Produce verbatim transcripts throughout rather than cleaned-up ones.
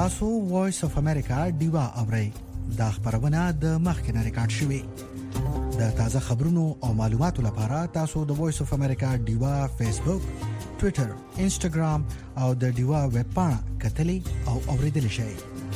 تاسو وایس اف امریکا دیوا اورئ دا خبرونه د مخکنه ریکارډ شوې د تازه خبرونو او معلوماتو لپاره تاسو د وایس اف امریکا دیوا فیسبوک، ټوئیټر، انسټاګرام او د دیوا ویب پاڼه کتلې او اوریدل شئ.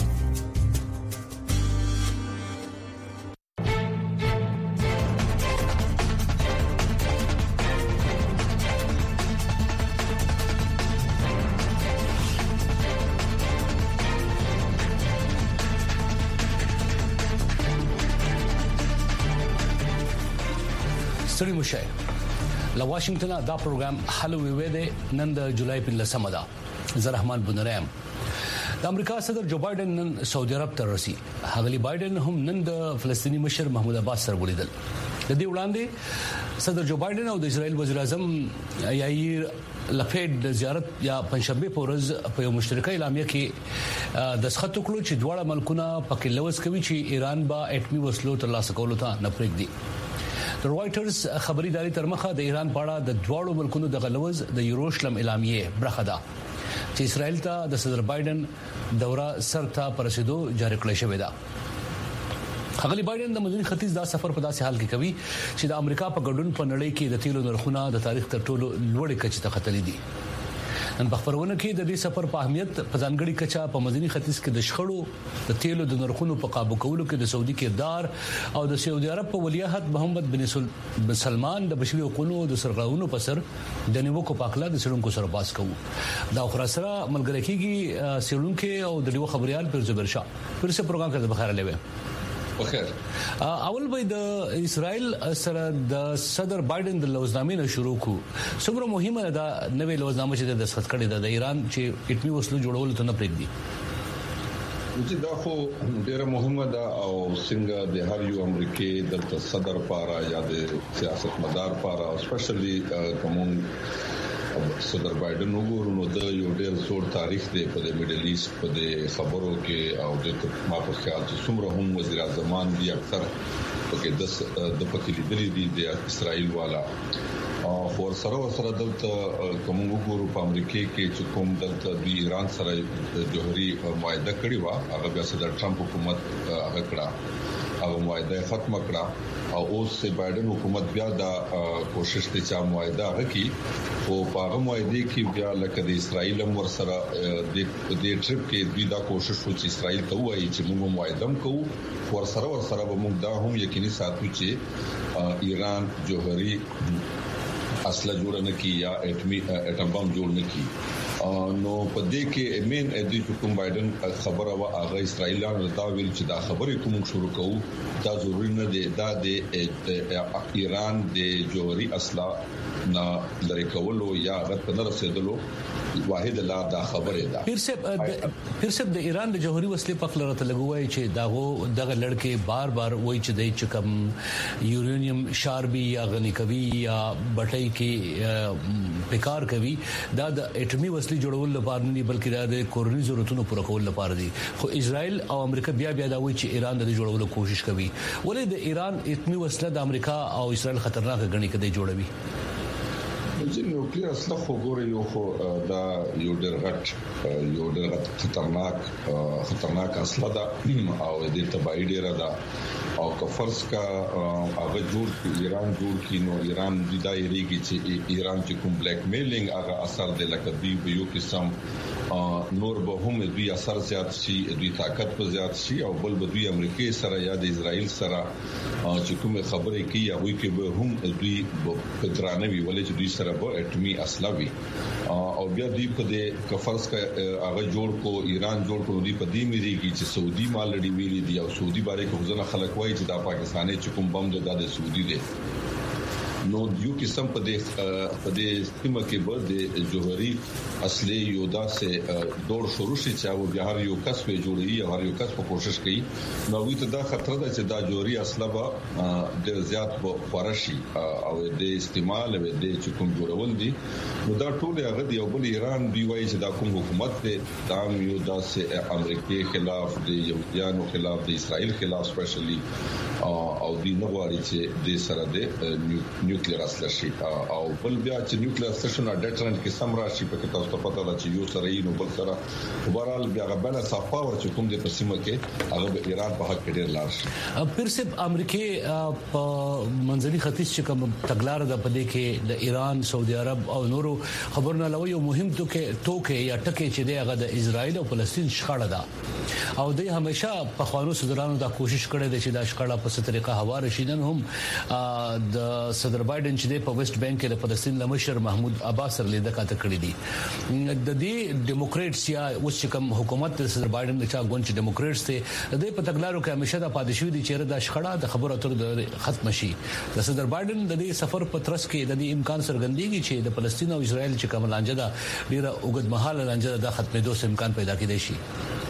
سړي مشه له واشنگټن دا پروګرام هلو وی دی نن د جولای په لسمه ده. زه رحمان بنرام. د امریکا صدر جو بایدن نن سعودي عرب ته رسي. هغلی بایدن هم نن د فلسطینی مشر محمود عباس سره ولیدل. د دې وړاندې صدر جو بایدن او د اسرایل وزیر اعظم یایر لپیډ د زیارت یا پنځشنبه په ورځ په یو مشترکه اعلامیه کې د سخت کړو چې دواړه ملکونه پکې لوز کوي چې ایران با اټمی وسلو ترلاسه کولو ته نه پرېږدي. د رويټرز خبري داري تر مخه د ایران په اړه د دواړو ملکونو د غلوز د یروشلم اعلامیه برخه ده چې اسرائیل ته د صدر بایدن دوره سرته پرسیدو جاری کړل شوې ده. هغلی بایدن د مدني ختیځ دا سفر په داسې حال کې کوي چې د امریکا په ګډون په نړۍ کې د تیلو نرخونه د تاریخ تر ټولو لوړې کچې ته ختلې دي. نن په خبرونه کې د دې سفر په اهمیت په ځانګړي کچا په مدني ختیځ کې د شخړو د تیلو د نرخونو په قابو کولو کې د سعودي کردار او د سعودي عرب په ولیعهد محمد بن سلمان د بشري حقوقو د سرغړونو په سر د نیوکو پاکلا د سړونکو سره باس کوي. دا خو سره ملګری کېږي سړونکو او د دیو خبريال پر زبر شاه پر څه پروګرام کې بخیر لوي. بخیر. اول به د اسرائیل سره د صدر بایدن د لوزنامې نه شروع کو. څومره مهمه ده نوې لوزنامه چې د دستخط کړي ده د ایران چې اټمی وسلو جوړول ته نه پرېږدي؟ چې دا خو ډیره مهمه ده او څنګه د هر یو امریکای د صدر لپاره یا د سیاستمدار لپاره سپیشلی کوم صدر بایدن وګورو نو د یو ډېر زوړ تاریخ دی په میډل ایست په خبرو کې او د ما په خیال چې څومره هم وزیر اعظم دی اکثر پکې د د پکې لیدلې دي د اسرائیل والا او خور سره سره دلته کوم وګورو په امریکا کې چې کوم دلته د ایران سره جوهري معاهده کړې و هغه بیا صدر ټرمپ حکومت هغه کړه او معاهده ختم کړه او اوس بایدن حکومت بیا دا کوشش ته چا معاهده وکړي او په هغه معاهده کې بیا لکه د اسرائیل هم ورسره د دې ټریپ کې دوی دا کوشش وکړي چې اسرائیل ته وایي چې موږ معاهده کوو ورسره ورسره به موږ دا هم یقیني ساتو چې ایران جوهري اصله جوړ نه کی یا اټمی اټم بم جوړ نه کی. نو په دې کې امین ادي کوم بایدن خبره وا هغه اسرائیلانو ته ویل چې دا خبره کوم شروع کوو دا ضروري نه دی دا د ایران د جوهري اصله نه لری کولو یا غت نه رسیدلو واحد لا دا خبره ده. پیر صاحب پیر صاحب د ایران د جوهري وسلې په خلرته لګوي چې داغه دغه لړکې بار بار وایي چې د چکم یورانیم شاربي یا غنی کوي یا بټي کې پکار کوي دا د اټمی وسلې جوړول لپاره نه بلکې دا د کورنۍ ضرورتونو پوره کول لپاره دي. خو اسرائیل او امریکا بیا بیا دا وایي چې ایران د جوړولو کوشش کوي. ولې د ایران اټمی وسله د امریکا او اسرائیل خطرناک غني کدي جوړوي؟ چې نوکلیر اصله خو ګوري یو خو دا یو ډېر غټ یو ډېر غټ خطرناک خطرناک اصله ده او د تبعی ډېر ده او کفرس کا هغه جوړ ایران جوړ کینو ایران د دایریږي چې ایران چې کوم بلیک میلینګ هغه اثر د لکه دی یو قسم نور به هم دوی اثر زیات شي دوی طاقت په زیات شي او بل به دوی امریکای سره یا د اسرائیل سره چې کوم خبرې کوي هغه کې به هم دوی په درانوي ولې چې دوی سره به اټمی اصله وي او بیا دوی په دې کفرس کا هغه جوړ کو ایران جوړ کو دوی په دې مېږي چې سعودي مال لري ویلي دی او سعودي باندې کوزنه خلک وایي چې دا پاکستاني چې کوم بم د سعودي دی نو یو قسم په دې په دې سیمه کې به د جوهري اصلي یودا سه دور شروع شي چې او بیا یو کس په جوړي او یو کس په کوشش کوي نو وی ته دا خطر ده چې دا جوهري اصله به د زیات فارشي او د استعمال او د کوم جوړول دي نو دا ټول هغه دی او بل ایران دی وایي چې دا کوم حکومت دی دا یو داسې امریکای خلاف دی یهودانو خلاف دی اسرائیل خلاف سپیشلی او دی نه غواړي چې د سره د نیوکلیر اصل شي او بل بیا چې نیوکلیر سټیشن ډیټرنټ کې سم راشي په کې تاسو ته پته ده چې یو سره یې نو بل سره وبرال بیا غبل صاف پاور چې کوم د پسیمه کې هغه د ایران په حق کې ډیر لار شي. پیر سب امریکا په منځني ختیځ چې کوم تګلار د پدې کې د ایران، سعودي عرب او نورو خبرونه لوي یو مهم ټکي ټوکې یا ټکي چې د هغه د اسرائیل او فلسطین شخړه ده او دوی همیشه په خوانو صدرانو دا کوشش کړې ده چې دا شخړه په څه طریقه هوار شي. نن هم د صدر بایدن چې په ویسټ بانک کې د فلسطین لمشر محمود عباس سره لیدل کاته کړې دي. د دې ډیموکریټس یا اوس چې کوم حکومت د صدر بایدن د چا ګوند چې ډیموکریټس ته د په تګلارو کې همیشه د پادشي دي چې د شخړه د خبرو اترو ختم شي. د صدر بایدن د دې سفر په ترڅ کې د دې امکان څرګندېږي چې د فلسطین او اسرائیل چې کوم لانجه ده ډیره اوږدمهاله لانجه ده ختمېدو امکان پیدا کېدای شي.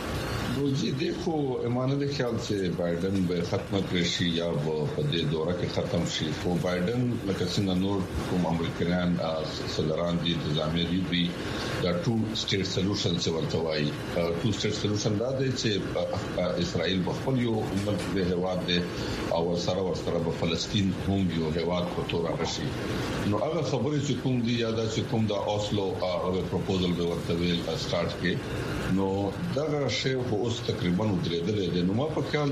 جی دیکھو ایمانه د خیال چې بایدن به ختم کړي شي یا په دې دوره کې ختم شي. خو بایدن لکه څنګه نور کوم امریکایان صدران دي انتظامیه دي دا ټو سټیټ سولوشن څه ورته وایي. ټو سټیټ سولوشن دا دی چې اسرائیل په خپل یو ملک د هواد دی او سره ورسره په فلسطین هم یو هواد په تور راشي. نو هغه خبرې چې کوم دي یا دا چې کوم د اوسلو هغه پروپوزل به ورته ویل سٹارټ کې نو دا شی خو اوس تقریبا ودرېدل دي. نو ما په خیال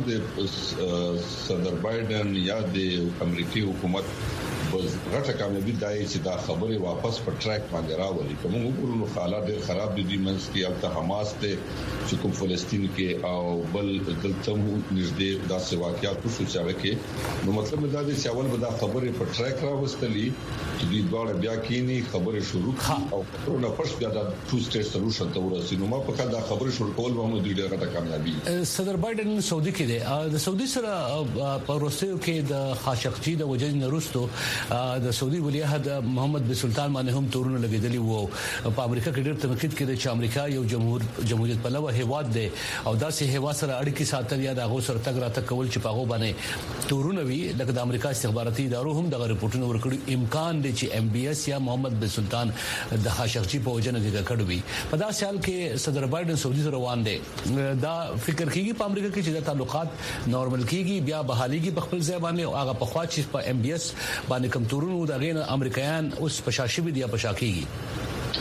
د صدر بایدن یا د امریکای حکومت بس غټه کامیابی دای چې دا خبره واپس په ټریک باندې راولي. کوم وګورو نو حالات ډېر خراب دي د منځ کې او ته حماس ته چې کوم فلسطین کې او بل دلته مو نږدې داسې واقعیات په سوچاره کې نو مطلب دا دی چې اول به دا خبره په ټریک راوستلی چې دوی دواړه بیا کینی خبره شروع او پرونه پښ بیا دا ټو سټیټ سولوشن ته ورسېږي. نو ما په خاطر دا خبره شروع کول به موږ ډېر غټه کامیابی. صدر بایدن سعودي کې دی د سعودي سره په روسیو کې د خاشقچی د وجې نرستو د سعودي ولیعهد محمد بن سلطان باندې هم تورونه لګیدلی وو. په امریکا کې ډېر تنقید کړي چې امریکا یو جمهور جمهوریت پلوه هیواد دی او داسې هیواد سره اړیکې ساتل یا د هغه سره تګ راتګ کول چې په هغه باندې تورونه وي. لکه د امریکا استخباراتي ادارو هم دغه رپورټونه ورکړي امکان دی چې ام بي اس یا محمد بن سلطان د خاشقچی په وجه نه ذکر وي. په داسې حال کې صدر بایدن سعودي سره روان دی. دا فکر کیږي په امریکا کې چې د تعلقات نورمال کیږي بیا بحاليږي په خپل ځای باندې او هغه په خوا چې په ام بي اس باندې کم تورونو د غین امریکایان اوس پشاشي دي یا پشاکیږي.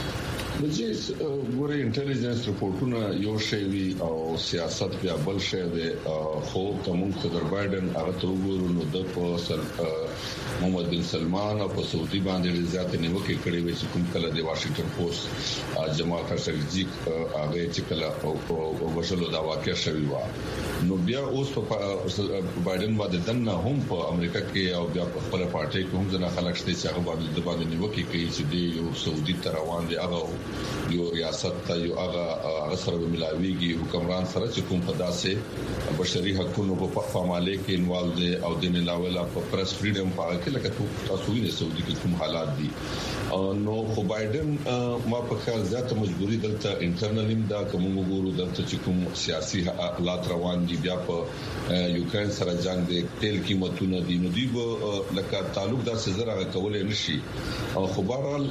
مجلس ګوري انټيليجنس رپورټونه یو شی وی او سیاست بیا بل شی دی. خو کوم صدر بایدن هغه ته وګورو نو د په محمد بن سلمان او په سعودي باندې ځات نیوکه کړې وي چې کوم کله د واشنگټن پوسټ جمال خاشقجي هغه چې کله او وشلو دا واقع شوی و. نو بیا اوس په بایدن باندې دنه هم په امریکا کې او بیا په خپل پارټي کې هم ځنه خلک شته چې هغه باندې د باندې نیوکه کوي چې د یو سعودي تر روان دي هغه یو ریاست ته یو هغه سره ملاويږي حکمران سره چې کوم په داسې بشري حقوقو په فعالیت کې انوالو دي او د ملاوله په پریس فریډم په اړه کې لکه تاسو وینئ سعودي کې کوم حالات دي. نو خو بایدن ما په خیال ځکه مجبوری دلته انټرنل دا کوم وګورو دلته چې کوم سیاسي حالات روان دي بیا په یوکرين سره جنگ دي تیل قیمتونه دي نو دی لکه تعلق دا سزا کولای نشي. خو بهرحال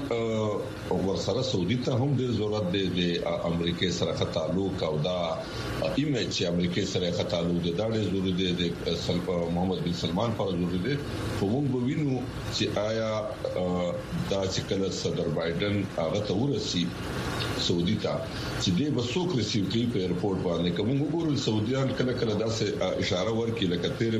ورسره سعودي ته هم ډیر ضرورت دی د امریکای سره ښه تعلق او دا ایمیج چې امریکای سره ښه تعلق دی دا ډیر ضروري دی د محمد بن سلمان پر ضروري دی. خو موږ وینو چې آیا دا چې کله صدر بایدن هغه ته ورسي سعودي ته چې دې بسوک ریسیو کوي په ایرپورټ باندې کوم وګورل سعودیان کله کله داسې اشاره ورکړي لکه تیرې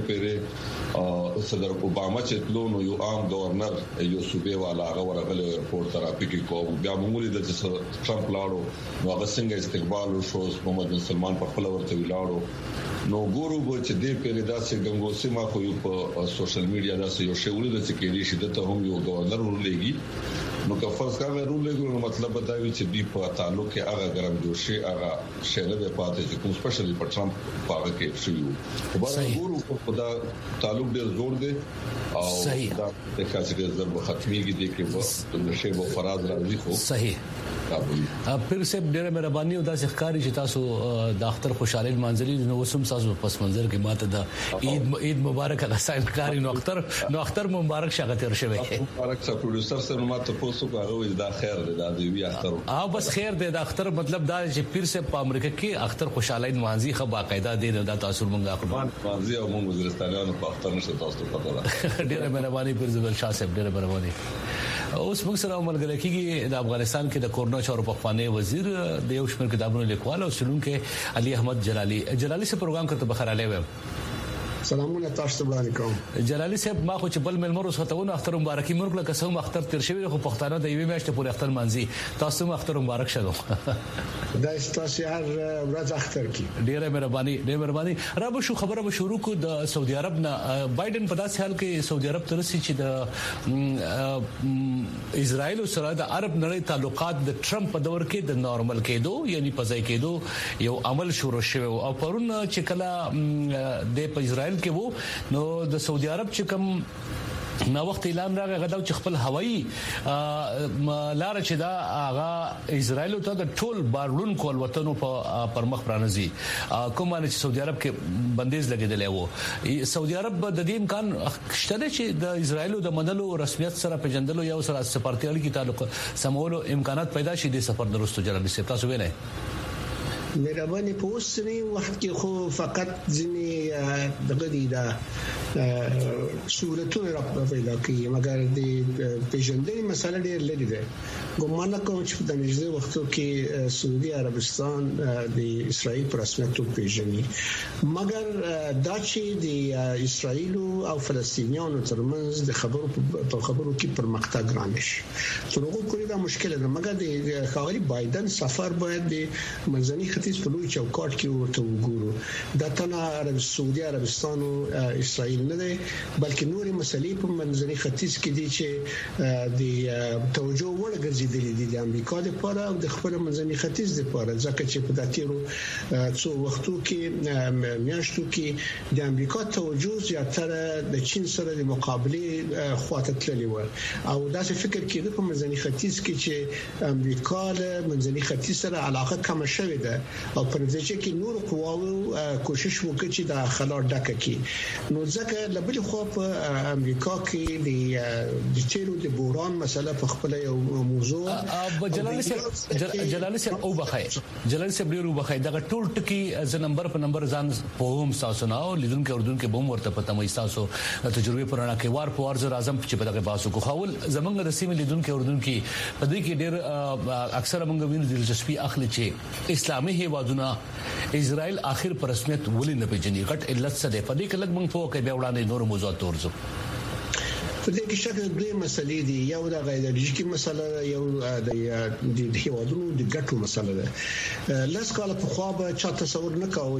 پیره صدر اوباما چې تلو نو یو عام گورنر یو صوبې والا هغه ورغله ایرپورټ ته راپیکي کوو بیا موږ د ټرمپ لاړو نو هغه څنګه استقبال وشو محمد بن سلمان په خپل ورته ولاړو نو ګورو چې دې پیره داسې ګنګوسي ما خو په سوشل میډیا داسې یو شی ولید چې کې دې شدت هم یو گورنر ورلېږي نو که فرض کړه ورولېږي نو مطلب دا وی چې دې په تعلق کې هغه ګرم جوشي هغه شنه به پاتې چې کوم سپیشلی په ټرمپ پاره کې شوی خو بل ګورو په دا تعلق ډېر زور دی او دا د کاسې ضرب ختميږي دي کې په نشه به فراز راځي خو صحیح پیر سب ډیره مهرباني او د ښکاری چې تاسو د اختر خوشاله منځري نو وسم تاسو پس منظر کې ماته د عید عید مبارک غسان ښکاری نو اختر نو اختر مبارک شغه تیر شوی مبارک څه پروډوسر سره ماته پوس څه هغه دا خیر دی دا دی وی اختر او بس خیر دی دا اختر مطلب دا چې پیر سے په امریکا کې اختر خوشاله مانځي خو باقاعده دی دا تاسو مونږه اخبار مانځي او مونږ وزیرستانیانو په اختر نشته تاسو ته پته ده. ډیره مهرباني پیر زبل شاه صاحب ډیره مهرباني. اوس موږ سره ملګری کیږي د افغانستان کې د کورنو چارو په خوانې وزیر د یو شمېر کتابونو لیکوال او شلونکو علي احمد جلالي جلالي سے پروګرام کرته بخیر علیه. سلامونه تاسو ته وړاندې کوم. جلالي صاحب ما خو چې بل ملمرو ختهونه اختر مبارکي مرګ لکه سم اختر تیر شوی خو پښتانه د یوې میاشتې پورې اختر مانځي تاسو اختر مبارک شه. دا تاسو هر ورځ اختر کی ډیره مهرباني ډیره مهرباني. را به شو خبره به شروع کو د سعودي عرب نه. بایدن په داسې حال کې سعودي عرب ترسي چې د اسرائیل سره د عرب نړۍ تعلقات د ټرمپ په دور کې د نارمل کېدو یعنی په ځای کېدو یو عمل شروع شوی او پرون چې کله د په اسرائیل کې وو نو د سعودي عرب چې کوم نو وخت اعلان راغی غدا چې خپل هوایي لار چې دا هغه اسرائیل ته د ټول بارلون کول وطنو په پرمخ پرانځي کومه چې سعودي عرب کې بندیز لګیدلې وو. سعودي عرب د دې امکان شته چې د اسرائیل د منلو رسمیت سره پیژندلو یا سره سپارتیالي کې تعلق سمولو امکانات پیدا شي د سفر درستو جلالي صاحب تاسو وینئ. مهرباني په اوسنی وخت کې خو فقط ځینی دغه دي دا صورتونه را پیدا کوي مګر د پیژندنې مسله ډېر لري ده. ګومان کوم چې د نږدې وختو کې سعودي عربستان د اسرائیل پر رسمیت پیژني مګر دا چې د اسرائیل او فلسطینیانو ترمنځ د خبرو په خبرو کې پرمختګ رانشي تر هغه پورې دا مشکل ده. مګر د خاوري بایدن سفر باید د منځني ختیځ په لوی چوکاټ کې ورته وګورو. دا تنه سعودي عربستان او اسرائیل نه دی بلکې نورې مسلې په منځني ختیځ کې دي چې د توجه وړ ګرځېدلې دي د امریکا لپاره او د خپل منځني ختیځ لپاره ځکه چې په داتیرو څو وختو کې میاشتو کې د امریکا توجه زیاتره د چین سره د مقابله خواته تللی و او دا څه فکر کېده په منځني ختیځ کې چې امریکا له منځني ختیځ سره علاقه کم شوې ده او پر ځکه کې نور قواو کوشش وکړي چې د خلا ډکه کړي. نو ځکه لبل خو په امریکا کې د د چیرو د بوران مسله په خپل یو موضوع اب جلالي صاحب جلالي صاحب او بخای جلالي صاحب ډیرو بخای دا ټول ټکی ز نمبر په نمبر ځان په هم تاسو نه او لیدونکو اردن کې بوم ورته پته مې تاسو تجربه پرانا کې وار په وار ز اعظم چې په دغه باسو کو خول زمونږ د سیمې لیدونکو اردن کې په دې کې ډیر اکثر موږ وینو دلچسپي اخلي چې اسلامي هیوادونه اسرائیل اخر پر رسمیت ولې نه پیژني غټ علت څه ده په دې کې لږ موږ په کې بیا وړاندې نور موضوعات ورزو. په دې کې شکل دوی مسلې دي یو د غیرلوژیکي مسله یو د هیوادونو د ګټو مسله ده. لاس کال په خو به چا تصور نه کاوه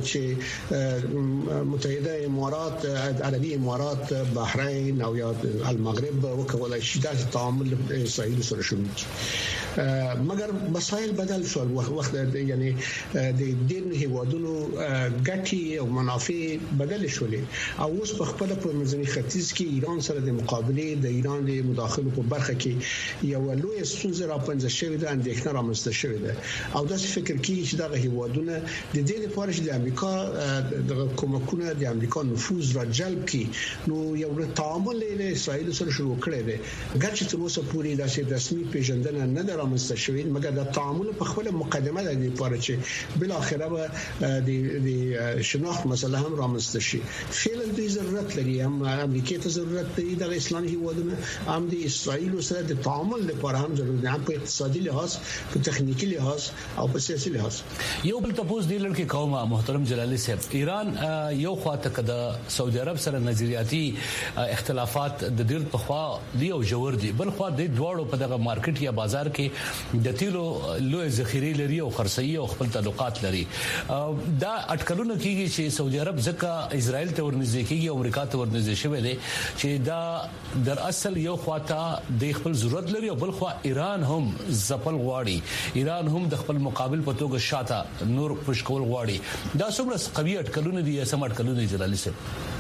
چې متحده امارات عربي امارات بحرین او یا المغرب وکولای شي د تعامل اسرائیل سره شروع کړي مګر مسائل بدل شو وخت یعنی د دې هیوادونو ګټي او منافع بدل شولې او اوس په خپل په منځني ختیځ کې ایران سره د مقابله د ایران د مداخلو په برخه کې یو لوی ستونزه راپنځه شوې ده اندېښنه رامنځته شوې ده او دا فکر کوي چې دا هیوادونه د دې لپاره چې د امریکا د کومکونه د امریکا نفوذ را جلب کړي نو یو تعامل له اسرائیل سره شروع کړي دي ګرچې تر اوسه پورې دا چې رسمي پیژندنه نه ده رامنځته شوې مګر د تعامل په خپل مقدمه ده لپاره چې بل اخره به د شناخت مسله هم رامنځته شي. فعلا د ضرورت لري هم امریکا ته ضرورت لري د اسلامي هیوادونو هم د اسرائیل سره د تعامل لپاره هم ضروري ده په اقتصادي لحاظ په تخنیکی لحاظ او په سیاسي لحاظ. یو بل تاسو د لړ کې قومه محترم جلالي صاحب ایران یو خواته کده سعودي عرب سره نظریاتي اختلافات د ډیر په خوا دی او جوړ دي بل خوا د دواړو په دغه مارکیټ یا بازار کې د تیلو لوی ذخیره لري او خرڅي او خپل تعلقات لري. دا اټکلونه کیږي چې سعودي عرب ځکه اسرائیل ته ورنږدې کیږي او امریکا ته ورنږدې شوی دی چې دا در اصل یو خواته د خپل ضرورت لري او بل خوا ایران هم ځپل غواړي ایران هم د خپل مقابل په توګه شاته نور پښکول غواړي. دا څومره قوي اټکلونه دي یا سم اټکلونه دي جلالي صاحب؟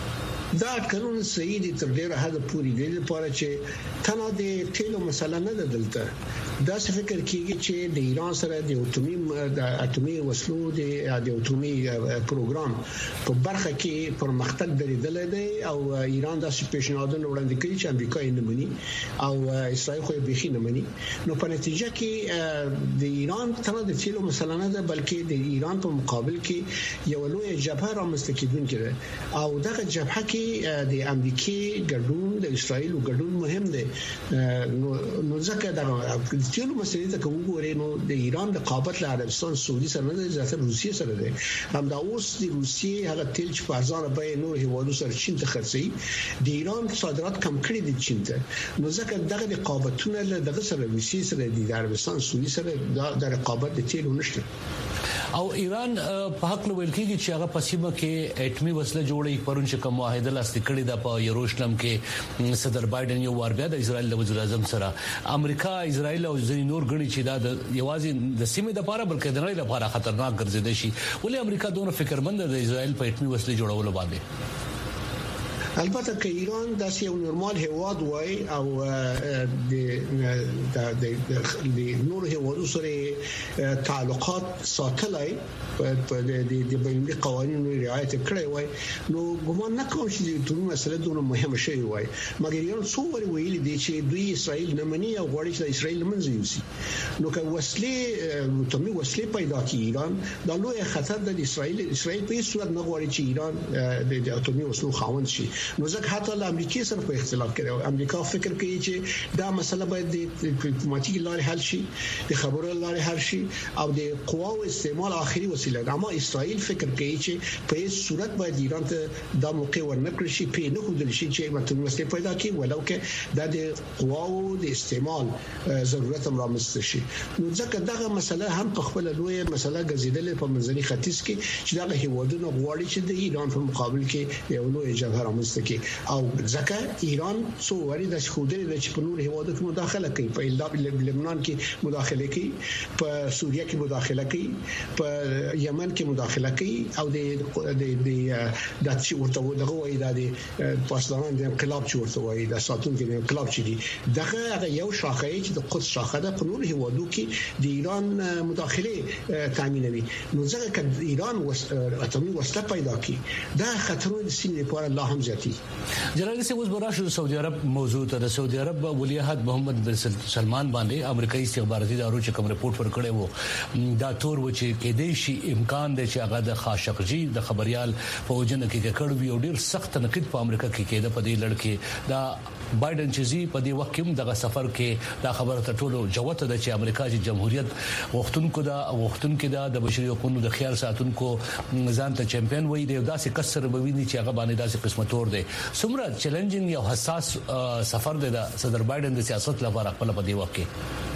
دا قانون صحیح دي تر ډیره حد پورې دی لپاره چې تنه د تیلو مسله نه ده دلته دا څه فکر کیږي چې د ایران سره د اټومي د اټومي وسلو د د اټومي پروګرام په برخه کې پرمختګ درېدل دی او ایران د پیشنهادونو وړاندې کوي چې امریکا یې نه مني او اسرائیل خو یې بيخي نه مني نو په نتیجه کې د ایران تنه د تیلو مسله نه ده بلکې د ایران په مقابل کې یو لوی جبهه رامنځته کیدونکې ده او دغه جبهه کې د امریکای ګډون د اسرائیل ګډون مهم دی نو نو ځکه دا د تیلو مسلې ته کوم ګورې نو د ایران د رقابت له عربستان سعودي سره نه دی ځکه روسیې سره دی هم دا اوس د روسیې هغه تیل چې په ارزانه بیه نور هیوادو سره چین ته خرڅي د ایران صادرات کم کړي دي چین ته نو ځکه دغه رقابتونه له دغه سره روسیې سره د عربستان سعودي سره د رقابت د تیلو نشته او ایران په حق ویل کېږي چې هغه پسیمه کې اټومي وسله جوړي پرون چې کوم معاهده لاسلیک کړي د په یروشلم کې صدر بایدن یو وار بیا د اسرائیل د وزیر اعظم سره امریکا اسرائیل او ځینې نور غړي چې دا د یوازې د سیمې د لپاره بلکې د نړۍ لپاره خطرناک ګرځیدل شي ولې امریکا دونه فکرمند د اسرائیل په اټومي وسله جوړولو باندې البته که ایران داسې یو نورمال هیواد وای او د د نور هیوادو سره تعلقات ساتلای په د د بینالمللي قوانینو رعایت کړی وای نو ګومان نه کوم چې د ټول مسله دونه مهمه شی وای مګر ایران څو ور ویل دي چې دوی اسرائیل نه مني او غواړي چې اسرائیل منځ یوسي نو که وسلې تمي وسلې پیدا کړي ایران دا لوی خطر د اسرائیل اسرائیل په هیڅ صورت نه غواړي چې ایران د اتومي وسلو خاوند شي نو ځکه حتی له امریکای سره په اختلاف کړي امریکا فکر کوي چې دا مسله باید د ډیپلوماټیک لارې حل شي د خبرو لارې حل شي او د قواو استعمال اخري وسیله ده اما اسرائیل فکر کوي چې په هیڅ صورت باید ایران ته دا موقع ورنکړي شي په نه خودل شي چې متن وسله پیدا کړي ولو کې دا د قواو د استعمال ضرورت هم رامنځته شي نو ځکه دغه مسله هم په خپل لوی مسله ګرځیدل په منځني ختیځ کې چې دغه هیوادونه غواړي چې د ایران په مقابل کې یو لوی جبهه رامنځته کړي او ځکه ایران څو وری د خوده د چپنور هیوادو کې مداخله کوي په لبنان کې مداخله کوي په سوریه کې مداخله کوي په یمن کې مداخله کوي او د د د د چې ورته دغه وایي د پاسداران د انقلاب چې ورته وایي د ساتون کې د انقلاب چې دي دغه یو شاخه چې د قدس شاخه ده په نور هیوادو کې د ایران مداخله تامینوي نو ځکه چې ایران اتمي وسله پیدا کړي دا خطرونه د سیمې لپاره لا هم زیاتی جلال سے اوس براشو سعودي عرب موضوع ته د سعودي عرب ولی عہد محمد بن سلمان باندې امریکایي استخباراتي ادارو چې کوم رپورت ورکړی وو دا تور و چې کې دی شي امکان دی چې هغه د خاشقجي د خبريال فوجن کې کړه وی او ډیر سخت نقد په امریکا کې کېده په دې لړ دا بایدن چې زی په دې وخت کې دغه سفر کې دا خبره ته ټولو جوته ده چې امریکا چې جمهوریت وختونکو دا وختونکو دا د بشري حقوقو د خیال ساتونکو ځان ته چمپیون وای دی داسې کسر بویني چې هغه باندې داسې قسمت تور دی څومره چیلنجینګ او حساس سفر دی د صدر بایدن د سیاست لپاره خپل په دی وخت کې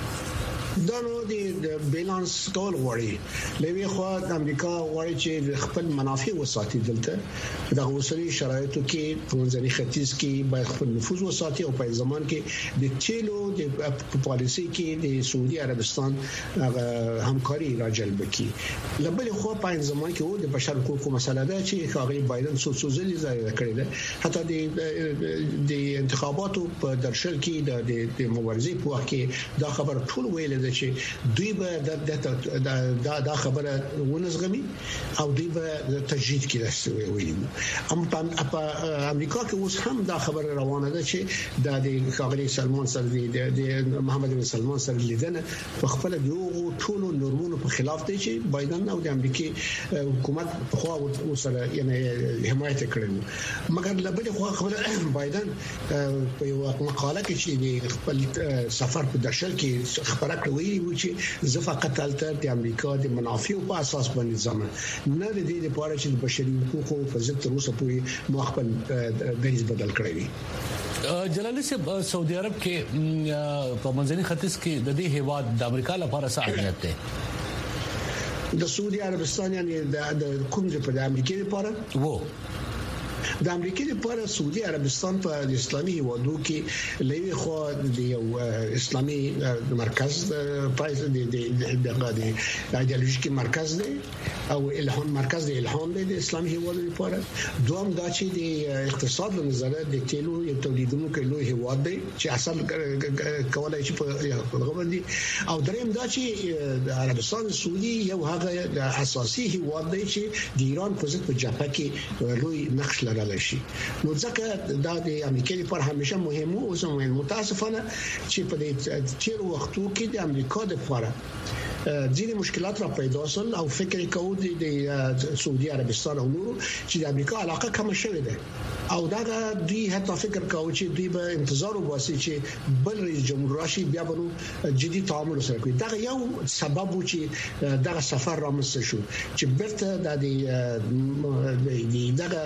دا نو د بیلانس کول غواړي لوي خو د امریکا غواړي چې خپل منافع وساتي دلته د اوسري شرایطو کې په منځني ختیځ کې باید خپل نفوذ وساتي او په ځمان کې د چیلو د پالیسي کې د سعودي عربستان همکاري راجلب کړي لبل خو په ځمان کې و د بشر حقوقو مسله ده چې خاغلی بایدن څو څو ځلې ځای کړی ده حتی د د انتخاباتو په درشل کې د د مبارزې په وخت کې دا خبر ټول ویل چې دوی به دا دا خبره ونزغمي او دوی به تجدید کې راستوي ویل اما په امریکا کې اوس هم دا خبره روانه ده چې د د خاغلی سلمان سره د محمد بن سلمان سره لیدنه په خپل دیوغو ټول نورمونو په خلاف دی چې بایدن او د امریکای حکومت په خوا وسره یعنی حمایت کړي مګر لبل خو خبره بایدن په یو مقاله کې چې خپل سفر په درشل کې خبره کړې ویلي و چې زه فقط التر د امریکا د منافع په اساس باندې ځم نه د دې لپاره چې د بشري حقوقو په ضد تر اوسه پورې مخبل دریز بدل کړی وي جلال صاحب سعودي عرب کې په منځني ختیځ کې د دې هیواد د امریکا لپاره څه اهمیت ده د سعودي عربستان یعنی د کوم ځای په امریکا لپاره وو د امریکا لپاره سعودي عربستان په اسلامي هیوادو کې لوی خو د یو اسلامي مرکز پایز د د ایدئولوژیکي مرکز دی او الهام مرکز د الهام دی د اسلامي هیوادو لپاره. دوم دا چې د اقتصاد له نظره د تیلو یو تولیدونکو لوی هیواد دی چې اصل کولای شي په غوړندي. او دریم دا چې د عربستان سعودي یو هغه اساسي هیواد دی چې د ایران په ضد په جبهه کې لوی نقش لرلی شي. نو ځکه دا د امریکا لپاره همیشه مهم او زموږ متاسفانه چې په دې تیر وختو کې د امریکا لپاره ځینې مشکلات را پیدا شول او فکر کوو د سعودي عربستان او نورو چې د امریکا علاقه کم شوه ده او دا دوی حتی فکر کوي چې دوی به انتظار وباسي چې بل رئیس جمهور راشي بیا به جدي تعامل سره کوي. دا یو سبب و چې دا سفر رامنځته شو چې برته د دې دغه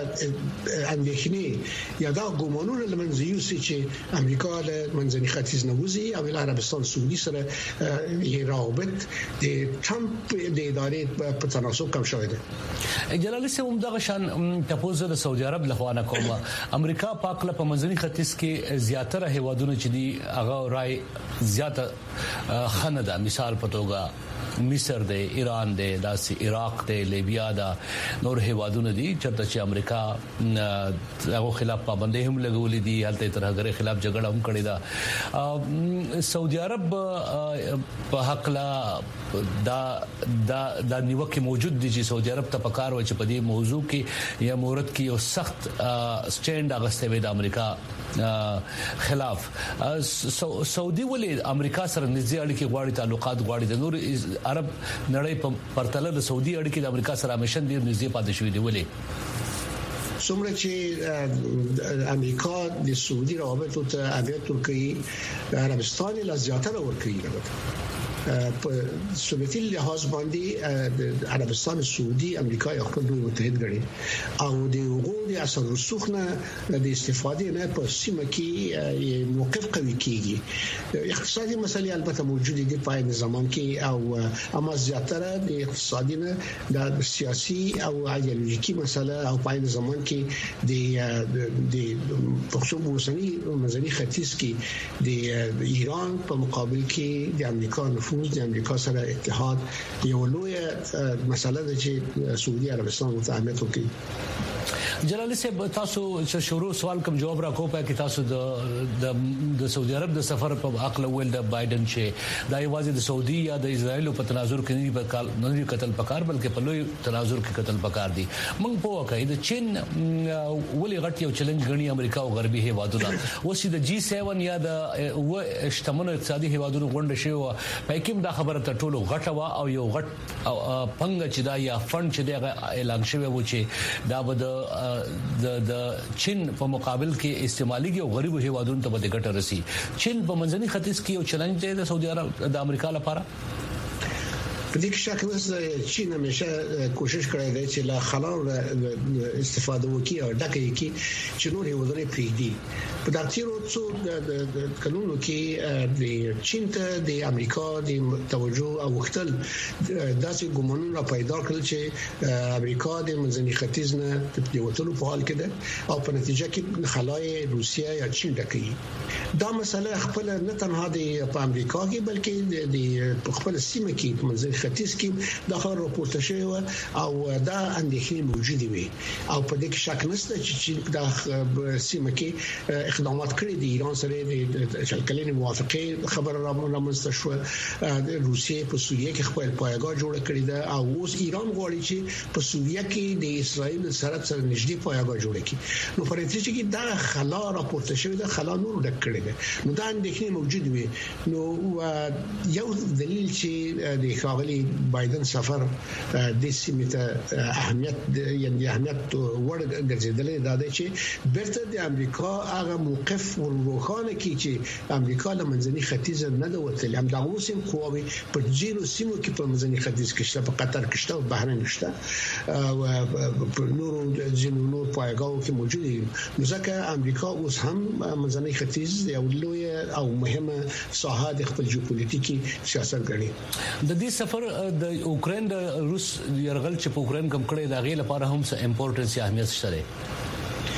اندېښنې یا دا ګومانونه لمنځه یوسي چې امریکا له منځني ختیځ نه وځي او د عربستان سعودي سره یې روابط د ټرمپ د ادارې په تناسب کم شوی دی. جلالي سم دغه شان تاسو د سعودي عرب له خوانه کوم امریکا پاک له په منځني ختیځ کې زیاتره هیوادونه چې دي هغه رائے زیاته خنده مثال په توګه مصر دی، ایران دی، داسې عراق دی، لیبیا دا نور هیوادونه دي چې چې امریکا هغه خلاف پابندۍ هم لګولې دي، هلته ترهګر خلاف جګړه هم کړې ده. سعودي عرب په حق لا دا دا د نیوکه موجود دي چې سعودي عرب ته پکار و چې په دې موضوع کې یا مورد کې یو سخت سټینډ اغسته وي د امریکا خلاف. سعودي ولې امریکا سره نږدې اړیکې غواړي، تعلقات غواړي؟ د نور عرب نړۍ په پرتله د سعودي اړیکې د امریکا سره همیشه ډېر نږدې پاتې شوې دي. ولې؟ څومره چې امریکا د سعودي روابط ته اهمیت ورکوي، عربستان لا زیاتره ورکوي. په سوویتي لحاظ باندې د عربستان سعودي امریکا یو خپل دوی متحد غړي او د حقوق د اثر رسوخ نه د استفادې نه په سیمه کې موقف قوي کیږي. اقتصادي مسلې البته موجود دي په نظام کې او اما زیاتره د اقتصادي نه د سیاسي او ایدئولوژیکي مسله او په نظام کې د د خصوص وسنی منځني ختیځ کې د ایران په مقابل کې د امریکا د امریکا سره اتحاد یو لوی مسله ده چې سعودي عربستان ته اهمیت ورکوي. جلالي صاحب تاسو چې شروع سوال کوم جواب راکو په کې تاسو د د سعودي عرب د سفر په عقل ول د بایدن چې د ایوازي د سعودي یا د اسرایل په تناظر کې نه په کال نه قتل پکار بلکې په لوی تناظر کې قتل پکار دي. موږ په واقع د چین ولې غټ یو چیلنج غني امریکا او غربي هیوادونه اوس د جی سیون یا د و اجتماعي اقتصادي هیوادونو غونډه شوی و په کوم دا خبره ته ټولو غټه وا او یو غټ پنګ چې دا یا فند چې دا اعلان شوی و چې دا به د د چین په مقابل کې استعمالي او غریب هیوادونو ته به ګټه رسی. چین په منځني ختیځ کې یو چیلنج دی د سعودي عرب د امریکا لپاره. په دې کې شک نشته چین همیشه کوشش کړې ده چې لا خلل استفاده وکړي او ډکه یې چې نور هیوادونه پریدي. په دغه څو د قانونو کې د چین ته د امریکا د توجه او وختل داسې ګومانونه پیدا کړل چې امریکا د منځني ختیځ نه د وټلو په حال کې ده او په نتیجه کې خلای روسیه یا چین ډکې. دا مسله خپل نه تنها د امریکا کې بلکې د خپل سیمه کې په منځني ختیځ کې د خبر راپورته شوی او دا اندېښنې موجوده وي او په دې کې شک نشته چې د سیمه کې اقدامات کړي دي. ایران سره د شلکلین موافقه خبر رامنځته شو، د روسیې په سوریه کې خپل پایګاه جوړ کړی ده او اوس ایران غواړي چې په سوریه کې د اسرائیل سره سره نږدې پایګاه جوړ کړي. نو په نتیجه کې دا خلا راپورته شوی ده، خلا نور ډک کړی ده. نو دا اندېښنې موجود وي. نو یو دلیل چې د ښاغلي بایدن سفر د سیمې ته اهمیت یعنی اهمیت ور ګرځیدلې دا دی چې برته د امریکا هغه موقف ورغوخانه کی چې امریکا له منځني ختیځ نه د وتل هم د اوسم قوي په جیرو سیمو کې په منځني ختیځ کې شته، په قطر کې شته او بحرین شته او په نورو ځینو نور پایګاو کې موجود دي. نو ځکه امریکا اوس هم منځني ختیځ یو لوی او مهمه ساحه د خپل جیوپولیټیکي سیاست ګڼي. د دې سفر د اوکرين د روس يرغل چې په اوکرين کم کړي دا غي لپاره هم څه امپورټنس یا اهمیت شته.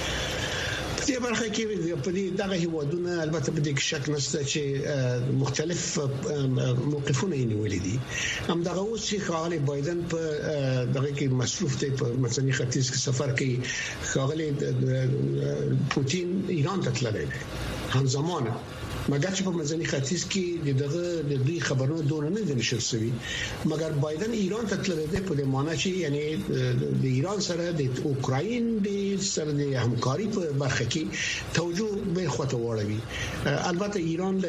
دې برخه کې په دې دغه هیوادونه البته په دې کې شک نشته چې مختلف موقفونه یې نیولې دي. هم دغه اوس چې خالي بایدن په دغه کې مصروف دی په مثلا ختیځ کې سفر کوي، خالي پوتین ایران ته تللی دی همزمانه، مګر چې په منځني ختیځ کې دغه د دوی خبرونه دونه نه دي نشر شوي، مګر بایدن ایران ته تللی دی په دې معنی چې یعنی د ایران سره د اوکراین د سره د همکاري په برخه کې توجه به خواته واړوي. البته ایران د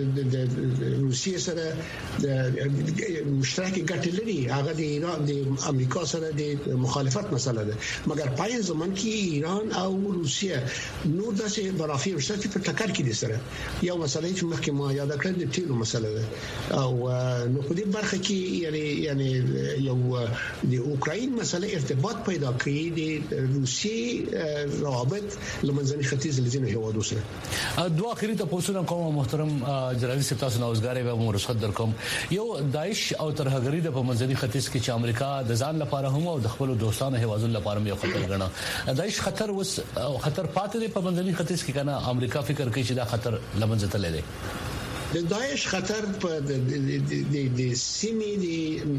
روسیې سره د مشترکه ګټې لري، هغه د ایران د امریکا سره د مخالفت مسله ده، مګر په این زمان کې ایران او روسیې نور داسې برافي ورسره په ټکر کې دي سره. یو مسله چې مخکې ما یاد کړل د تیلو مسله ده، او نو په دې برخه کې یعنی یعنی یو د اوکراین مسله ارتباط پیدا کوي د روسیې روابط لمنځني ختیځ لزینو هیوادو سره. دوه اخیری تاسو نن کوم محترم جلالي صاحب تاسو نوزګاری به مو رسخت درکوم. یو داعش او ترهګری د منځني ختیځ کې چې امریکا د ځان لپاره هم او د خپل دوستانو هیوادو لپاره یو خطر ګڼه. داعش خطر وس خطر پاتې دی په منځني ختیځ کې کنه امریکا فکر کوي چې دا خطر لمنځه تللی. د داعش خطر په د د سیمې د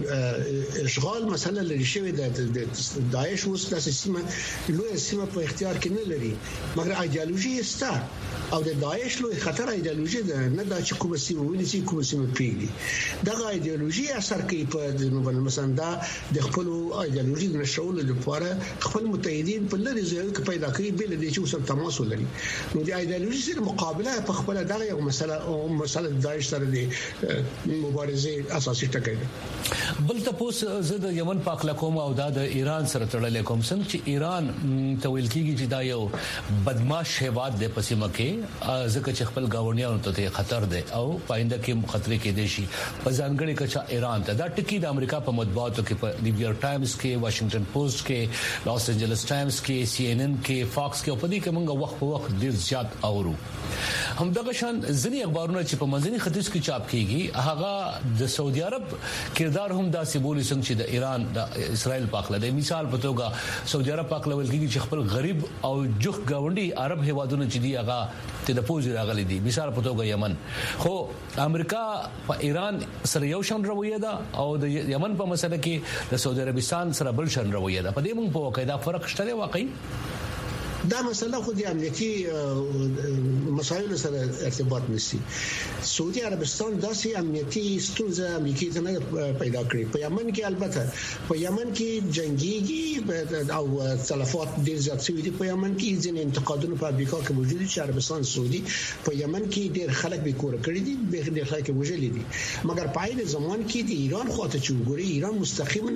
اشغال مسله لري شوی د داعش اوس د سیمه لوی سیمه په اختیار کې نه لري، مګر ایدئولوژي ستا او د داعش لوی خطر ایدئولوژي ده، نه دا چې کوم سیمه ونیسي کوم سیمه پیږي. دغه ایدئولوژي اثر کوي په مثلا دا د خپل ایدئولوژي د نشول لپاره خپل متحدین په لري ځای کې پیدا کوي بل د چې وسره تماس ولري. نو د ایدئولوژي سره مقابله په خپل دغه یو مسله او مسله داعش سره د مبارزې اساسي ټکی ده. بل تاسو زه د یمن پاک لکوم او د ایران سره تړلې کوم څنګه چې ایران تویل کیږي چې دا یو بدمعاش هیواد د پسیمه کې ځکه چې خپل گاونډیانو ته خطر ده او پاینده کې خطرې کې دي شي په ځانګړي کچا ایران ته دا ټکی د امریکا په مطبوعاتو کې په نیویارک ټایمز کې، واشنگټن پوسټ کې، لاس انجلس ټایمز کې، سی ان ان کې، فاکس کې په دې کې موږ وخت په وخت ډیر زیات اورو. هم دغه شان ځینې اخبارونه چې په منځني ختیځ کې چاپ کیږي هغه د سعودي عرب کردار هم داسې بولی څنګه چې د ایران د اسرائیل پاکله د مثال په توګه سعودي عرب پاکله ولګي چې خپل غریب او جوخ گاونډي عرب هیوادونو چې دی هغه ته د پوز راغلي دي، مثال په توګه یمن. خو امریکا په ایران سره یو شان رویه ده او د یمن په مسله کې د سعودي عربستان سره بل شان رویه ده. په دې موږ په واقعي دا فرق شته واقعي دا مسله خو د امنیتي مسایلو سره ارتباط نشي. سعودي عربستان داسې امنیتي ستونزه امریکای ته نه پیدا کړې. په یمن کې البته په یمن کې جنگيږي او تلفات ډیر زیات شوي دي. په یمن کې ځینې انتقادونه په امریکا کې موجود دي چې عربستان سعودي په یمن کې ډیر خلک به کور کړی دي، ډیر خلک وژلي دي، مګر په عین زمان کې د ایران خواته چې وګوري ایران مستقیما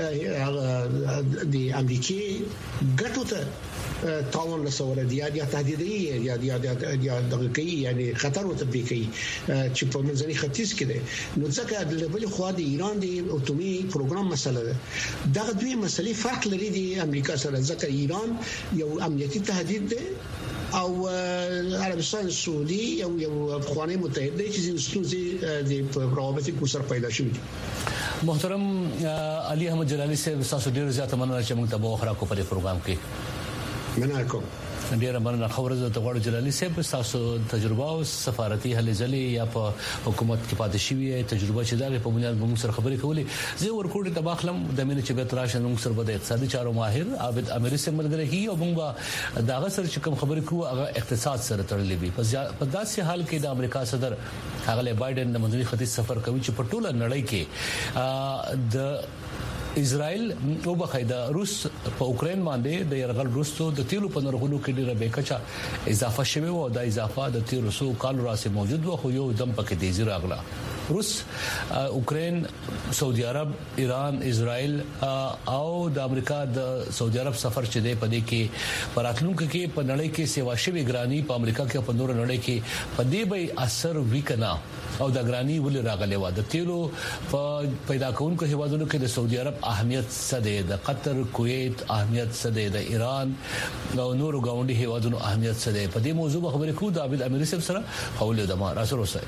د امریکای ګټو ته تاوان رسول دي یا تهدیدي یا یا یا دغه کوي یعنی خطر وتبي کوي چې په منځني ختیځ کې ده. نو ځکه د بل خو د ایران د اتومي پروګرام مسله ده. دغه دوی مسلې فرق لري د امریکا سره، ځکه ایران یو امنیتي تهدید ده او عربستان سعودي یو یو افغاني متحد دي چې ستونزې د روابط کو سره پیدا شوې دي. محترم علي احمد جلالي صاحب تاسو ډیر زیات مننه چې موږ ته بوخره کو په پروګرام کې. مننه کوم. ډیر مننه خبره د غوړ جلالي صاحب تاسو تجربه او سفارتي هلې ځلې یا په حکومت کې پاتې شوی تجربه چې دا په بنیاد موږ سره خبرې کولې. زه ورکوټ ته باخلم د مینه چې به تراشه موږ سره د اقتصادي چارو ماهر عابد امری سره ملګری کی او موږ دا غسر چې کوم خبرې کوو هغه اقتصاد سره تړلې وي. په داسې حال کې د امریکا صدر هغه بایدن د منځني ختیځ سفر کوي چې په ټوله نړۍ کې د اسرائیل او بخایده روس په اوکرين باندې د يرغل وروسته د تیلو په نرخونو کې ډیره بیکچا اضافه شوه او دا اضافه د تیرو سو کال راځي موجود و خو یو دم پکې تیزی راغله. روس، اوکرين، سعودي عرب، ایران، اسرائیل او د امریکا د سعودي عرب سفر چې دی په دې کې پراتلونکو کې په نړۍ کې سیوا شوی ګرانی په امریکا کې په نور نړۍ کې په دې به اثر وکنا او د ګرانی ولې راغلی و. د تیلو په پیدا کونکو هیوادونو کې د سعودي عرب اهمیت څه دی، د قطر، کویت اهمیت څه دی، د ایران او نورو گاونډي هیوادونو اهمیت څه دی. په دې موضوع خبرې کوو د عابد امری صاحب سره. حواله د ما راسره اوسه.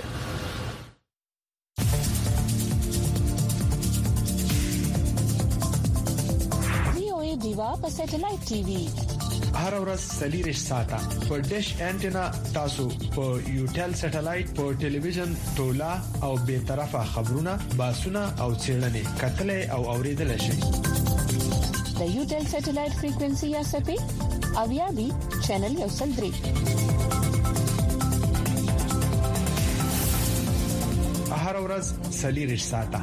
په سټلایټ ټي وي هر ورځ سلیریش ساته په ډیش انټینا تاسو په یوټل سټلایټ په ټلویزیون تولا او به طرفه خبرونه باسونه او چیرلنې کتلې او اوریدل شي د یوټل سټلایټ فریکوئنسي یا سپې او یا بي چینل یو سل درې هر ورځ سلیریش ساته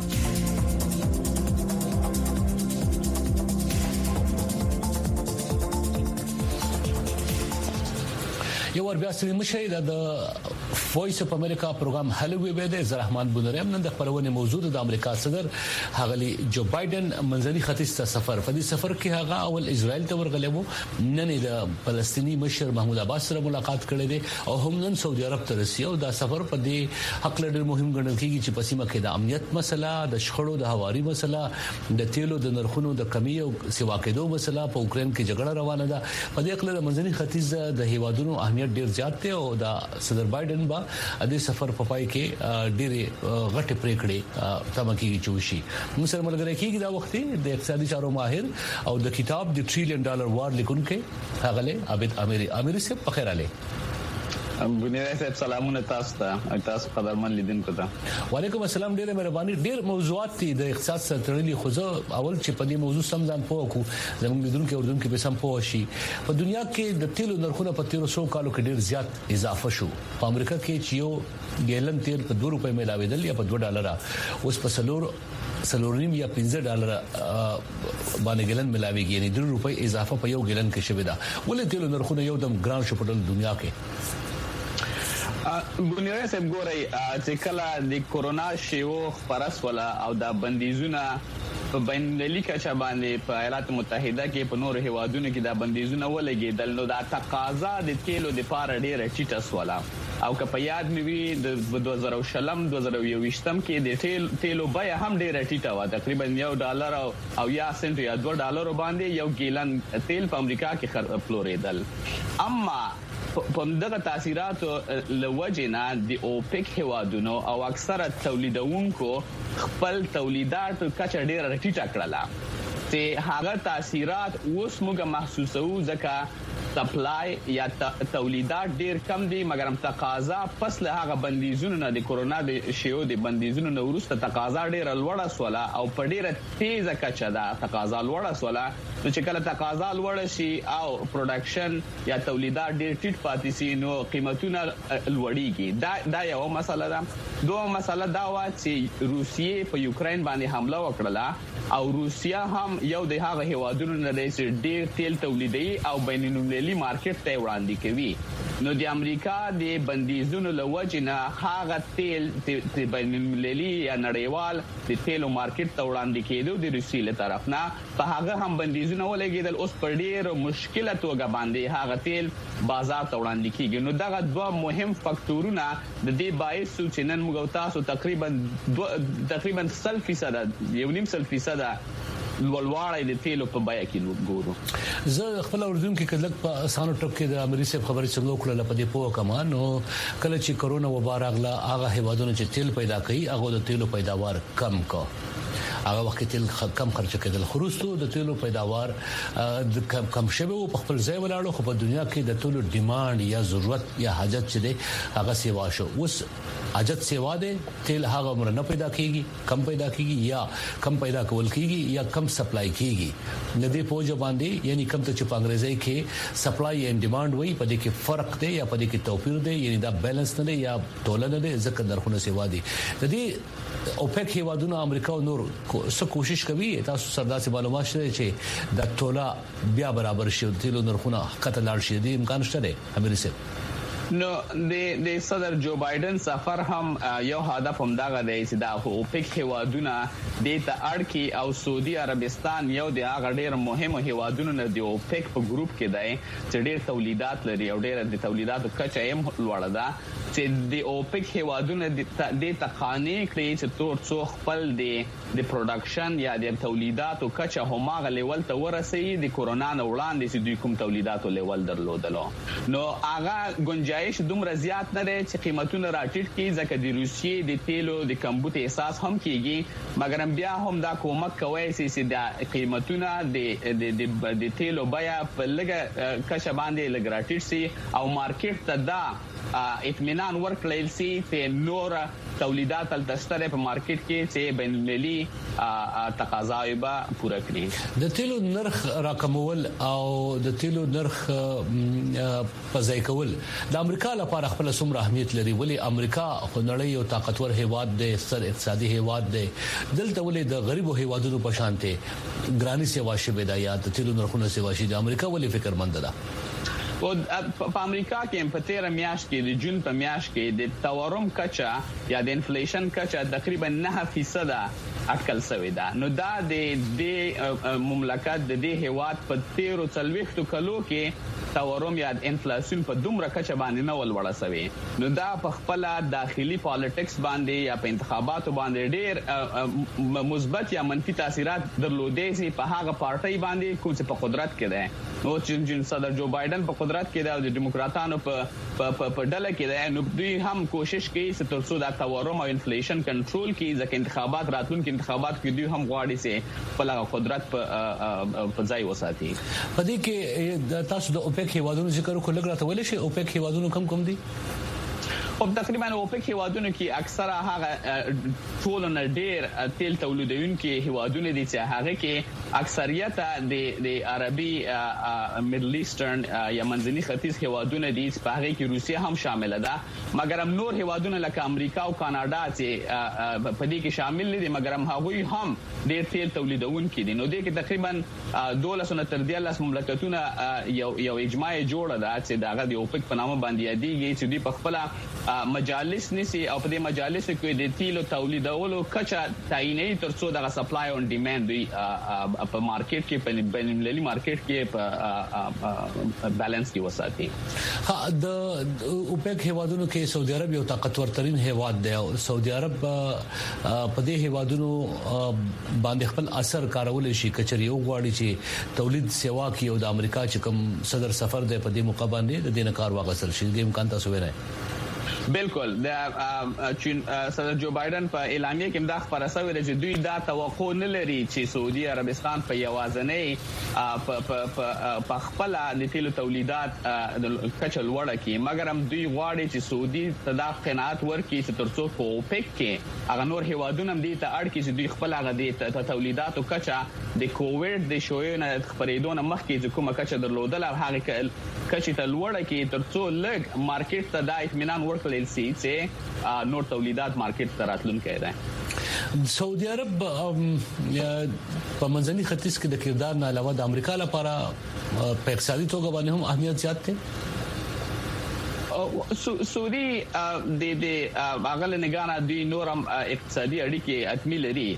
یو ور بیا سړي مشه د وایس اف امریکا پروګرام هلو وی به د زرحمان بونریم نن د خبرونه موضوع د امریکا صدر هغلی جو بایدن منځني ختیځ ته سفر په دې سفر کې هغه اول اسرائیل ته ورغلبو نن د فلسطینی مشر محمود عباس سره ملاقات کړې ده او هم نن سعودي عرب ته رسیدو دا سفر په دې حق لري مهم ګڼل کیږي چې په سیمه کې د امنیت مسله د شخړو د هواري مسله د تیلو د نرخونو د کمی او سیوا کېدو مسله په اوکرين کې جګړه روانه ده په دې اړه د منځني ختیځ د هیوادونو اهمیت ډیر زیات دی او د صدر بایدن با د سفر په پای کې ډېرې غټه پریکړې تمکیږي چوشي موږ سره ملګری کیږي دا وخت د اقتصادي چارو ماهر او د کتاب د ټریلیون ډالر وار لیکونکي هغه عابد اميري اميري سره په خیر علي بنیره صاحب سلامونه تاسو ته تاسو قدرمن لیدونکو ته وعلیکم السلام ډیره مهرباني ډیر موضوعات دي د اقتصاد سره تړلي خو زه اول چې په دې موضوع سم ځان پوه کو زموږ لیدونکو اوردونکو به سم پوه شي په دنیا کې د تیلو نرخونه په تیرو سو کالو کې ډیر زیات اضافه شو په امریکا کې چې یو ګیلن تیل په دوه روپۍ ملاویدل یا په دوه ډالر اوس په سلور سلورنیم یا پنځه ډالر باندې ګیلن ملاويږي یعنی دوه روپۍ اضافه په یو ګیلن کې شوی دا ولې تیلو نرخونه یو دم ګران شو په دنیا کې بنیره صاحب ګورئ چې کله د کورونا شیو خبرس ولا او د بندیزونه په بین المللي کچه باندې په ایالات متحده کې په نور هیوادونو کې د بندیزونه ولګېدل نو دا تقاضا د تیلو د پاره ډیره ټیټه سواله او که په یاد مې وي د دوه زره شلم دوه زره یوویشتم کې د تیل تیلو بیه هم ډیره ټیټه و تقریبا یو ډالر او یا سنت یا دوه ډالر باندې یو ګیلن تیل په امریکا کې خرڅېدل اما په دغه تاثیرات لوجنا د اوپک هوادونو او اکثره تولیدونکو خپل تولیدات کچه ډیره ټیټه کړله چې هغه تاثیرات اوس موږ محسوسو ځکه سپلای یا تولیدات ډیر کم دي مګر هم تقاضا پس له هغه بندیزونو نه د کورونا د شیو د بندیزونو نه وروسته تقاضا ډیر لوړه سواله او په ډیره تیزه کچه ده تقاضا لوړه سواله نو چې کله تقاضا لوړه شي او پروډکشن یا تولیدات ډیر ټیټ پاتې شي نو قیمتونه لوړیږي دا دا یو مسله ده دوه مسله دا و چې روسیې په یوکرين باندې حمله وکړه او روسیا هم یو د هغه هیوادونو نه دی چې ډیر تیل تولیدي او بین المللي مارکیټ ته وړاندې کوي نو د امریکا د بندیزونو لوجنه هغه تیل د بین المللي یا نړیوال د تیلو مارکیټ ته وړاندې کېدو د روسیې له طرف نه په هغه هم بندیزونه ولګېدل اوس په ډیر مشکله توګه باندې هغه تیل بازار ته وړاندې کیږي نو دغه دوه مهم فاکتورونه د دې باعث چې نن موږ تاسو تقریبا تقریبا صفر فیصد یو نیم صفر فیصد ولواړی د تیلو په بیا کې ګورو زه خپل اردن کې کله په اسانو ټپ کې د امریکا صاحب خبرې څنګه وکړه په دې پوه کما نو کله چې کرونا وبا راغله هغه هیوادونو چې تیل پیدا کوي هغه د تیلو پیداوار کم کو هغه وخت تیل کم خرچ کېدل خروستو د تیلو پیداوار کم شوه په خپل ځای ولاړو خو په دنیا کې د تیلو ډیماند یا ضرورت یا حاجت چې دی هغه سیوا شو اوس حاجت سیوا ده تیل هغه عمر نه پیدا کیږي کم پیدا کیږي یا کم پیدا کول کیږي یا کم سپلای کیږي ندی پوجا باندې یعنی کم ته چې په انګریزي کې سپلای اینڈ ډیماند وایي په دې کې فرق دی یا په دې کې توپیر دی یعنی دا بیلانس نه دی یا ټولنه نه دی ځکه نرخونه سیوا دي د دې اوپک هیوادونو امریکا او نور څه کوشش کوي تاسو سردا سي معلومات شته چې د ټوله بیا برابر شي تیلو نرخونه کته لاړ شي د امکان شته دی امریکا نو د د صدر جو بایدن سفر هم یو هدف هم دغه دی چې د اوپک هیوادونو د ته اړکی او سعودي عربستان یو د هغه ډیر مهمه هیوادونو نه دی اوپک په ګروپ کې دی چې ډیر تولیدات لري او ډیر د تولیداتو کچه هم لوړه ده چې د اوپک هیوادونو د تقانې کړي چې تور څو خپل د د پروډکشن یا د تولیداتو کچه هماغه لیول ته ورسي د کورونا نه وړاندې چې دوی کوم تولیداتو لیول درلودلو نو هغه گنجائش دومره زیات نه دی چې قیمتونه راټیټ کړي ځکه د روسیې د تیلو د کمبود احساس هم کیږي مګر بیا هم دا کومک کوي چې د قیمتونه د د تیلو بیا په لګه کچه باندې لګ راټیټ سي او مارکیټ ته دا اطمینان ورکړل سي چې نور تولیدات التستره په مارکیټ کې چې بین المللي تقاضاوي به پوره کړي د تیلو نرخ راکمول او د تیلو نرخ په ځای کول د امریکا لپاره خپل څومره اهمیت لري ولی امریکا خو نړۍ یو طاقتور هیواد دی ستر اقتصادي هیواد دی دلته ولې د غریبو هیوادونو په شانته ګرانی سیوا شوه د یا د تیلو نرخونو سیوا شي د امریکا ولې فکرمند ده او په امریکا کې په تیر میاشت کې د جون په میاشت کې د تورم کچا یا د انفلیشن کچا تقریبا نه فیصد اټکل شوی دا نو دا د د مملکت د دې هیواد په تیر او څلويختو کلو کې تورم یا انفلیشن په دومره کچا باندې نه ول وړه شوی نو دا په خپل داخلي پالیټکس باندې یا په انتخاباتو باندې ډیر مثبت یا منفي تاثیرات درلودې سي په هغه پارټي باندې کوم څه په قدرت کې ده نو چې صدر جو بایدن په قدرت کې دا د دیموکراتانو په په ډله کې ده نو دوی هم کوشش کوي چې ترڅو دا تورم او انفلیشن کنټرول کړي ځکه انتخابات راتلونکي انتخابات کې دوی هم غواړي چې خپل قدرت په په ځای وساتي په دې کې تاسو د اوپک هیوادونو ذکر وکړل راته ولې شي اوپک هیوادونو کم کم دي او تقریبا اوپک هیوادونو کې اکثره هغه ټول نه ډیر تیل تولیدونکي هیوادونه دي چې هغه کې اکثریت د د عربي میډل ایسټرن یا منځني ختیځ هیوادونه دي چې په هغه کې روسیه هم شامل ده مګر هم نور هیوادونه لکه امریکا او کاناډا چې په دې کې شامل دي مګر هم هغوی هم ډیر تیل تولیدونکي دي نو دې کې تقریبا دولس نه تر دیارلس مملکتونه یو یو اجماع جوړه ده چې دغه د اوپک په نامه باندې یادېږي چې دوی په خپل مجالس نسی او په دې مجالس کې د تیلو تولیدولو کچا تعینې ترڅو د سپلای او ډیماند دی په مارکیټ کې په بین المللي مارکیټ کې په بیلانس کې وساتي ها د اوپک هیوادونو کې سعودي عرب یو طاقتور ترين هیواد دی او سعودي عرب په دې هیوادونو باندې خپل اثر کارول شي کچري یو غواړي چې تولید سیوا کې او د امریکا چې کوم صدر سفر دی په دې موقع باندې د دې کار واغسل شي د امکان تاسو وینئ بالکل د چین صدر جو بایدن په اعلامیه کې مداخ پر اساس چې دوی دا توقع نه لري چې سعودي عربستان په یوازنۍ په خپل د تیلو تولیدات د کچل وړه کې مګر هم دوی غواړي چې سعودي تدا قناعت ورکړي چې ترڅو په اوپک کې هغه نور هیوادونه هم دي ته اړ کې چې دوی خپل هغه د تولیداتو کچا د کووډ د شویونه خبرېدونه مخکې چې کومه کچا درلودل هغه کچې ته لوړه کې ترڅو لګ مارکیټ ته دا اطمینان ورکړي سي چې نور تولیدات مارکیټ ته راتلونکي ده سعودي عرب په منځني ختیځ کې د کردار نه علاوه د امریکا لپاره په اقتصادي توګه باندې هم اهمیت زیات دی سعودي د د اغل نگانا دوی نورم اقتصادي اړیکې اتمی لري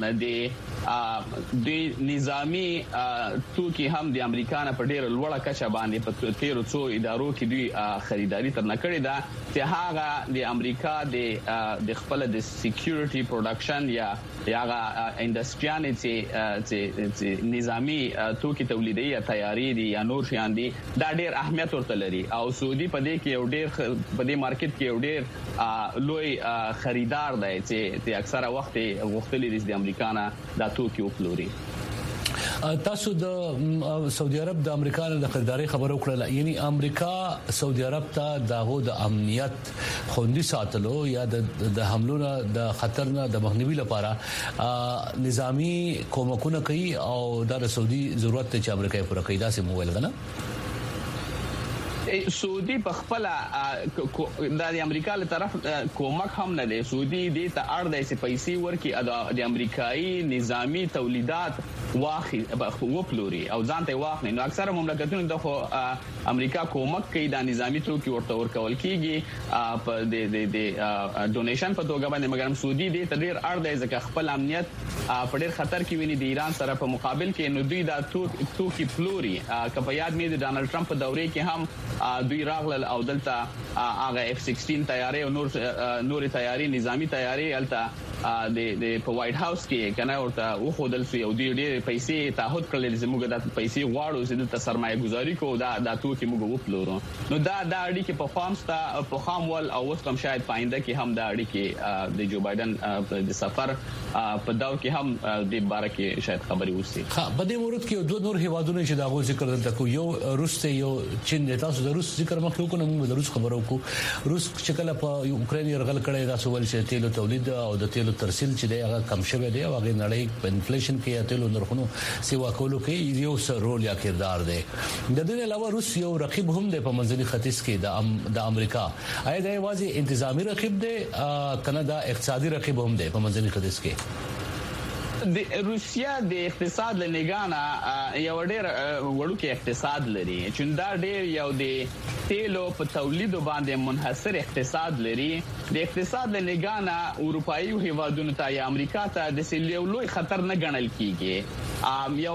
د د نظامی توکي هم د امریکا نه په ډیر لوړه کچه باندې په تیر څو ادارو کې دوی خریداري تر نه کړې ده چې هغه د امریکا د د خپل د سکیورټي پروډکشن یا هغه انډستریانه چې چې نظامی توکي تولیدي یا تیاری دي یا نور شیان دي دا ډیر اهمیت ورته لري او سعودي په دې کې ډیر په دې مارکیټ کې ډیر لوی خریدار دی چې اکثره وخت غوښتلې دي د امریکا نه دا توکي وپلوري تاسو د سعودي عرب د امریکا د خریداري خبرو کړل یعنی امریکا سعودي عرب ته دغه د امنیت خوندي ساتلو یا د حملو د خطر نه د مخنیوي لپاره نظامی کومکونه کوي او د سعودي ضرورت ته چې امریکا پوره کوي دا سه مویل غنه سعودي په خپل د امریکا له طرف کومک هم نه دی سعودي د ته اړ د پیسې ورکي د امریکایي نظامی تولیدات واخی وپلوري او ځانته واخلي نو اکثره مملکتونه د امریکا کومک کوي د نظامی توکي ورته ورکول کیږي په د د ډونیشن په توګه باندې مګر سعودي د ته ډیر اړ دی ځکه خپل امنیت په ډیر خطر کې ویني د ایران سره په مقابل کې نو دوی دا توکي پلوري کپه یاد مې د ډانلډ ټرمپ په دورې کې هم دوی راغلل او دلته هغه اف سیکسټین تیارې او نور نور تیارې نظامی تیارې الته د د په وایټ هاوس کې کنه ورته او خودل سي او دوی ډېر پیسې تعهد کړل چې موږ د پیسې غواړو چې د سرمایه گذاري کو دا د توکي موږ وپلورو نو دا د اړیکې په خامستا په خامول او اوس هم شاید پاینده کې هم د اړیکې د جو بایدن د سفر په داو کې هم د باره کې شاید خبري وسی ها بده ورته کې دوه نور هیوادونه چې دا غو ذکر دلته کو یو روس ته یو چین د تاسو د روس ذکر مخکې کو نه موږ د روس خبرو کو روس چې کله په یوکرين يرغل کړي دا سوال چې تیلو تولید او د تیلو ترسیل چې دی هغه کم شوی دی او هغه نړۍ په انفلیشن کې یا تیلو نرخونو سیوا کولو کې یو سر رول یا کردار دی د دې علاوه روس یو رقیب هم دی په منځني ختیځ کې د د امریکا آیا دا واځي انتظامی رقیب دی کنه دا اقتصادي رقیب هم دی په منځني ختیځ کې د روسیا د اقتصاد لنګانا یو ډېر وړوکی اقتصاد لري چې دا ډېر یو د تیلو په تولید باندې منحصر اقتصاد لري د اقتصاد لنګانا اروپאי هیوادونو ته یا امریکا ته د سیلیولوی خطر نه ګڼل کیږي یو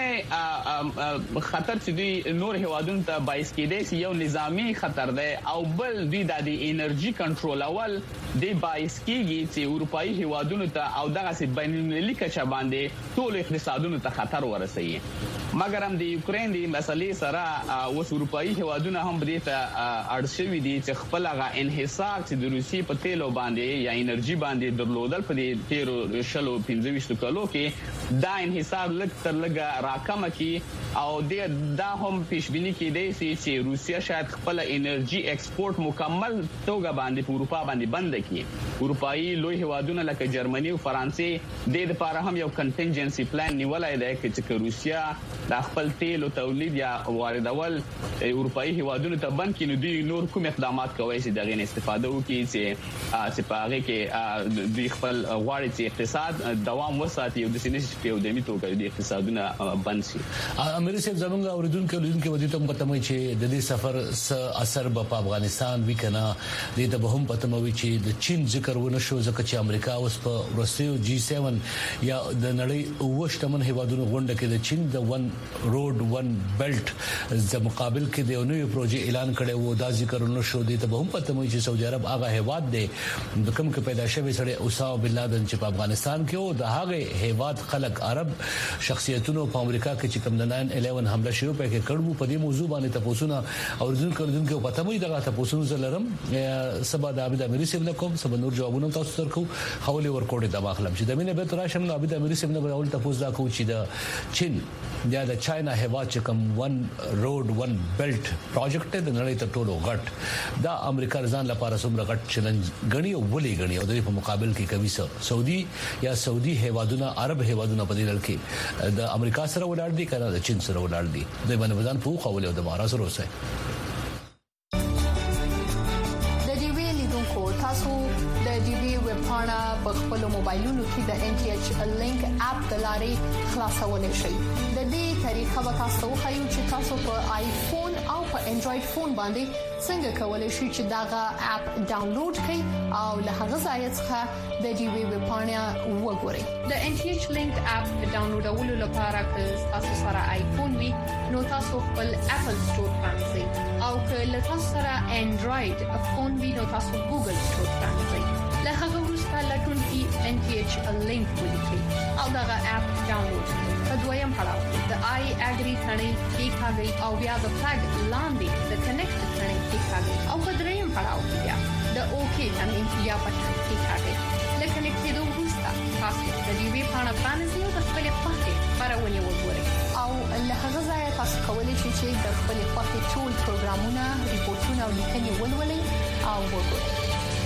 ځنه خطر چې دوی نور هیوادونو ته بایس کېدي یو نظامی خطر دی او بل دوی د انرژي کنټرول اول دی بایس کیږي چې اروپאי هیوادونو ته او دغه بین المللي چا باندې ټول اقتصادونو ته خطر ورسوي مګر هم د یوکرين د مسلې سره اوس اروپאי هیوادونه هم دې ته اړ شوي دي چې خپل غا انحصار چې د روسي په تیلو باندې یا انرژي باندې درلودل په دې تیرو شلو پنځه ویشت کلو کې دا انحصار لږ تر لږه راکمه کی او د دا هم پیشبینی کېدای چې روسیا شاید خپل انرژي ایکسپورت مکمل توګه باندې په اروپا باندې بند کړي اروپאי لوی هیوادونه لکه جرمني او فرانسې د لپاره هم یو کنټینجنسي پلان نیولای دی چې روسیا د خپل تیلو تولید یا واردول اروپאי هیوادونو ته بند کړي دوی نور کوم اقدامات کوي چې دغه استفاده وکړي چې چې په هغه کې دوی خپل غواړي چې اقتصاد دوام وساتي او د سینې په ودمي توګه د اقتصادونه بند شي امیر صاحب زمونږ اوریدونکو لیدونکو ودی ته پته مې چې د دې سفر س اثر په افغانستان وکنا د ته به هم پته مې چې د چین ذکر ونه شو ځکه چې امریکا اوس په ورسیو جی سیون یا د نړۍ وشتمن هیوادونو غونډه کې د چین د ون روډ ون بیلټ د مقابل کې د نوې پروژې اعلان کړي وو دا ذکر نو شو دي ته به هم پته مې چې سعودي عرب هغه هیواد دی د کوم کې پیدا شوی سره اوسامه بن لادن چې په افغانستان کې او د هغه هیواد خلک عرب شخصیتونو په امریکا کې چې کوم د ناین الیون حمله شروع پکې کړو په دې موضوع باندې تاسو او ځین کړون کې پته مې دغه تاسو زلرم سبا د عبد امیر سیب کوم سبا نور جوابونه تاسو ترکو حواله ورکوټه د ماخلم چې د مینه به تر شم عبد امیر سیب نه اول تاسو دا کوم چې د چین یا د چاینا هیواد چې کوم ون روډ ون بیلټ پروجیکټ د نړۍ ته ټولو غټ دا امریکا ځان لپاره څومره غټ چیلنج غني او ولي غني او د په مقابل کې کوي سعودي یا سعودي هیوادونه عرب هیوادونه په دې لړ کې د امریکا سره ولاړ دي کنه د چین سره ولاړ دي د باندې ځان په خو ولې د مارا سره وسه په خپل موبایلونو کې د ان ټي ایچ لینک اپ د لارې خلاصول شي د دې طریقه به تاسو خایو چې تاسو په آیفون او په انډراید فون باندې څنګه کولای شئ چې داغه اپ ډاونلوډ کړئ او له هغه ځای څخه د ډي وی ویب پاڼه وګورئ د ان ټي ایچ لینک اپ ډاونلوډولو لپاره که تاسو سره آیفون وي نو تاسو خپل اپل سٹور پرانځئ او که له تاسو سره انډراید فون وي نو تاسو ګوګل سٹور پرانځئ له هغه وروسته لټون کې ان ټي ایچ لینک ولیکئ او دغه اپ ډاونلوډ کړئ په دویم پړاو د آی اګری ثنې کې کاږي او بیا د فلګ لاندې د کنیکټ ثنې کې کاږي او په دریم پړاو کې بیا د اوکی ثنې یا پټ کې کاږي لکه نکته دوه وروسته تاسو د دې وی پاڼه پرانیزئ او د خپل پخې خبرونه وګورئ او له هغه ځای تاسو کولی شئ چې د خپل پخې ټول پروګرامونه ریپورتونه او لیکنې ولولئ او وګورئ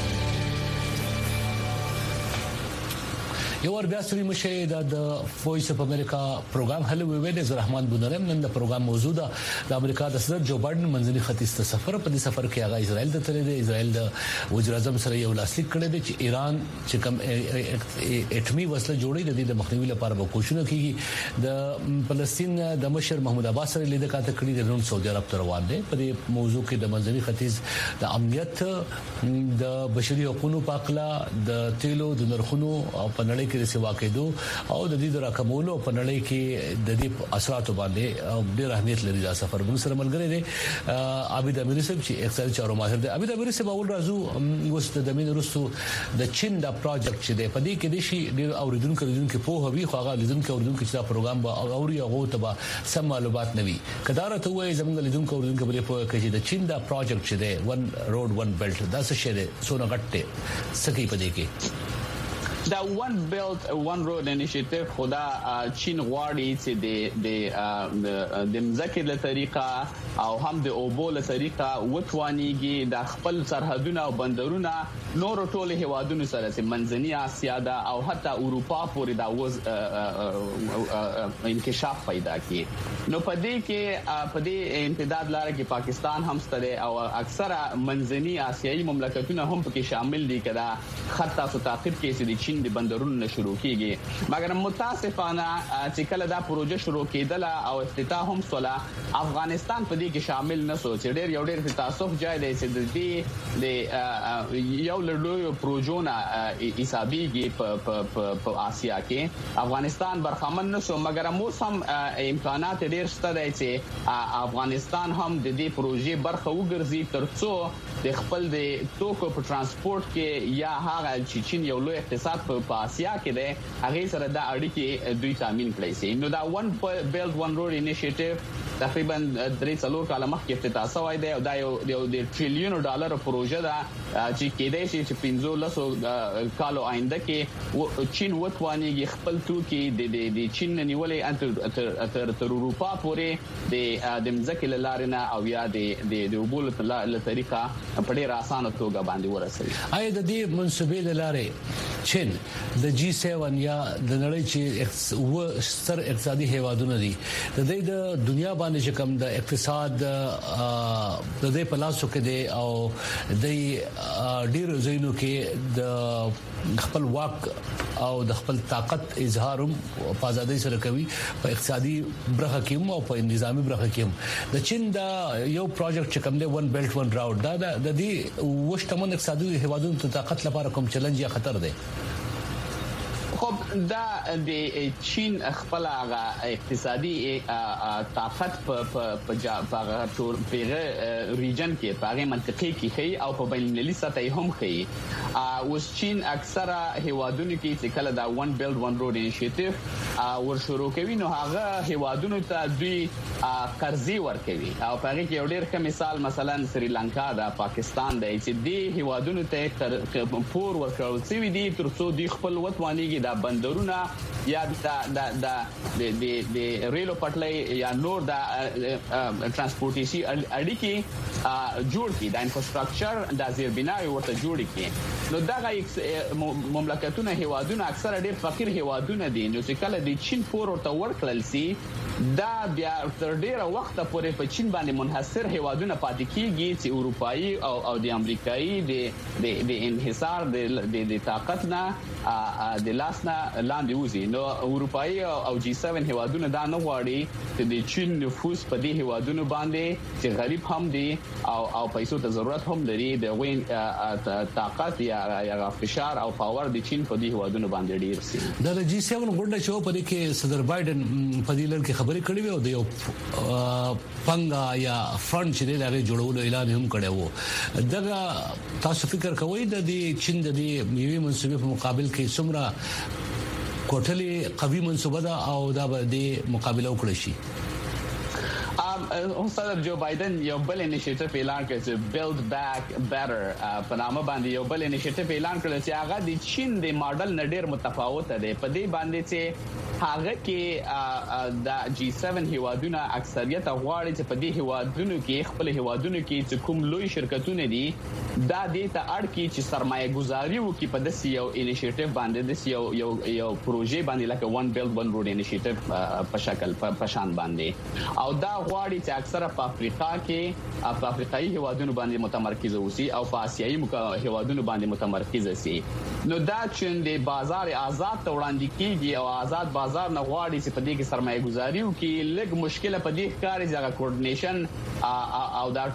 یو ور بیا ستړي مشه د وایس اف امریکا پروګرام هلو وی د رحمان بونرم نن د پروګرام موضوع ده د امریکا د صدر جو بایدن منځني ختیځ ته سفر په دې سفر کې هغه اسرائیل ته تللی دی اسرائیل د وزیر اعظم سره یو لاسلیک کړی دی چې ایران چې کوم اټمی وسله جوړي د دې د مخنیوي لپاره به کوشش کوي د فلسطین د مشر محمود عباس سره لیدل کاته کړی د نن سعودي عرب ته روان دي په دې موضوع کې د منځني ختیځ د امنیت د بشري حقوقو په اړه د تیلو د نرخونو او په نړۍ نړۍ کې د سیوا کېدو او د دې د راکمولو په نړۍ کې د دې اثرات باندې ډېر اهمیت لري. دا سفر موږ سره ملګری دی عابد امیر صاحب چې اقتصادي چارو ماهر دی. عابد امیر صاحب اول راځو وست د مين رسو د چین دا پروجیکټ چې دی په دې کې د شي ډېر اوریدونکو لیدونکو په هوی خو هغه لیدونکو اوریدونکو چې دا پروګرام به اوري هغه ته به سم معلومات نوي کدارته وایي زموږ لیدونکو اوریدونکو په پوهه کې چې د چین دا پروجیکټ چې دی ون روډ ون بیلټ دا څه شی دی څونه غټ دی سکی په دې کې دا ون بیلټ ون روډ انیشیټیو خدا چین غواړي چې د د مزکه له طریقه او هم د اوبو له طریقه وټوانیږي د خپل سرحدونه او بندرونه نور ټول هوادونو سره چې منځنی اسیا دا او حتی اروپا پورې دا وز انکشاف پیدا کړي. نو په دې کې په دې امتداد لاره کې پاکستان هم ستله او اکثره منځنی آسیایي مملکتونه هم پکې شامل دي کړه خط تاسو تعقیب کې چې د چین د بندرونو شروع کیږي. مګر متاسفانه چې کله دا پروژه شروع کېدل او افتتاح هم سولا افغانستان په دې کې شامل نه سو چې ډېر یو ډېر تاسف جای دی چې د دې د یو لړلو پروژونه حسابيږي په په آسیا کې افغانستان برخمن نه سو. مګر موسم امکانات ډېر شته دی چې افغانستان هم د دې پروژې برخه وګرځي ترڅو د خپل د توکو په ترانسپورت کې یا هغه چې چین یو لوی اقتصاد په آسیا کې ده هغه سره د اړیکې دوی تامین کړی سي. نو دا ون بیلټ ون روډ انیشیټیو تقریبا درې څلور کال مخکې افتتاح شوی دی او دا یو د ټریلیون ډالر پروژه ده چې کېدای شي چې پنځه کالو آینده کې چین وټوانیږي خپل توکي د د چین نیولې تر تر اروپا پورې د د مزکه لارنه او یا د د وبول له طریقه په ډېر اسانه توګه باندې ورسوي. آیا د دې منسوبې لاره چین د جی سیون یا د نړۍ چې و ستر اقتصادي هیوادونه دي د دې د دنیا باندې کوم د اقتصاد د دې په لاسو کې دي او د ډیر زینو کې د خپل واک او د خپل طاقت اظهار په ازادۍ سره کوي په اقتصادي برخه کې او په نظامی برخه کې. د چین دا یو پروجیکټ چې کوم دی ون بیلټ ون راوډ دا د دې وشتمن اقتصادي هیوادونو ته طاقت لپاره کوم چیلنج یا خطر دی؟ خب دا د چین خپل هغه اقتصادي طاقت په په ټول پیغه ریجن کې په هغه منطقه کې خي او په بین المللي سطح هم خي. اوس چین اکثره هیوادونو کې چې کله دا ون بیلټ ون روډ انیشیټیو ور شروع کوي نو هغه هیوادونو ته دوی قرضې ورکوي او په هغه کې یو ډېر ښه مثال مثلا سریلانکا دا پاکستان دی چې دی هیوادونو ته پور ورکول شوی دي ترڅو دوی خپل وطنیږي دا بندرونه یا د د د د ریلو پټلۍ یا نور د ترانسپورتي اړیکې جوړ کړي د انفراستراکچر د زیربناوي ورته جوړ کړي. نو دغه مملکتونه هیوادونه اکثره ډېر فقیر هیوادونه دي نو چې کله د چین پور ورته ورکړل سي دا بیا تر ډیره وخت پورې په چین باندې منحصر هیوادونه پاتې کیږي چې اروپאי او او د امریکایي د د انحصار د د طاقت نه د لاسنه لاندې وځي. نو اروپאי او جی سیون هیوادونه دا نه غواړي چې د چین نفوس په دې هیوادونو باندې چې غریب هم دي او او پیسو ته ضرورت هم لري د وین طاقت یا یا فشار او پاور د چین په دې هیوادونو باندې ډیر سي. د جی سیون غونډه چې په دې کې صدر بایدن په دې لړ کې خبرې کړې وي او د یو پنګا یا فرند چې د جوړولو اعلان هم کړی وو. دغه تاسو فکر کوئ د دې چین د دې میوي منسوبې په مقابل کې څومره کوټلې قوي منسوبه ده او دا به د مقابله وکړي شي؟ صدر جو بایدن یو بل انیشیټیو اعلان کړ چې بیلډ بیک بیټر په نامه باندې یو بل انیشیټیو اعلان کړ چې هغه د چین د ماډل نه ډیر متفاوت دی. په دې باندې چې هغه کې د جی سیون هیوادونو اکثریت غواړي چې په دې هیوادونو کې خپل هیوادونو کې چې کوم لوی شرکتونه دي دا د ته اړ کې چې سرمایه گذاري وکړي په داسې یو انیشیټیو باندې د یو یو یو پروژې باندې لکه ون بیلډ ون روډ انیشیټیو په شکل په شان باندې او دا غواړي غواړي چې اکثره په افریقا کې په افریقایي هیوادونو باندې متمرکز اوسي او په آسیایي هیوادونو باندې متمرکز شي. نو دا چې د بازار آزاد ته وړاندې کیږي او آزاد بازار نه غواړي چې په دې کې سرمایه گزاري وکړي، لږ مشکله په دې ښکاري چې کوارډینیشن او دا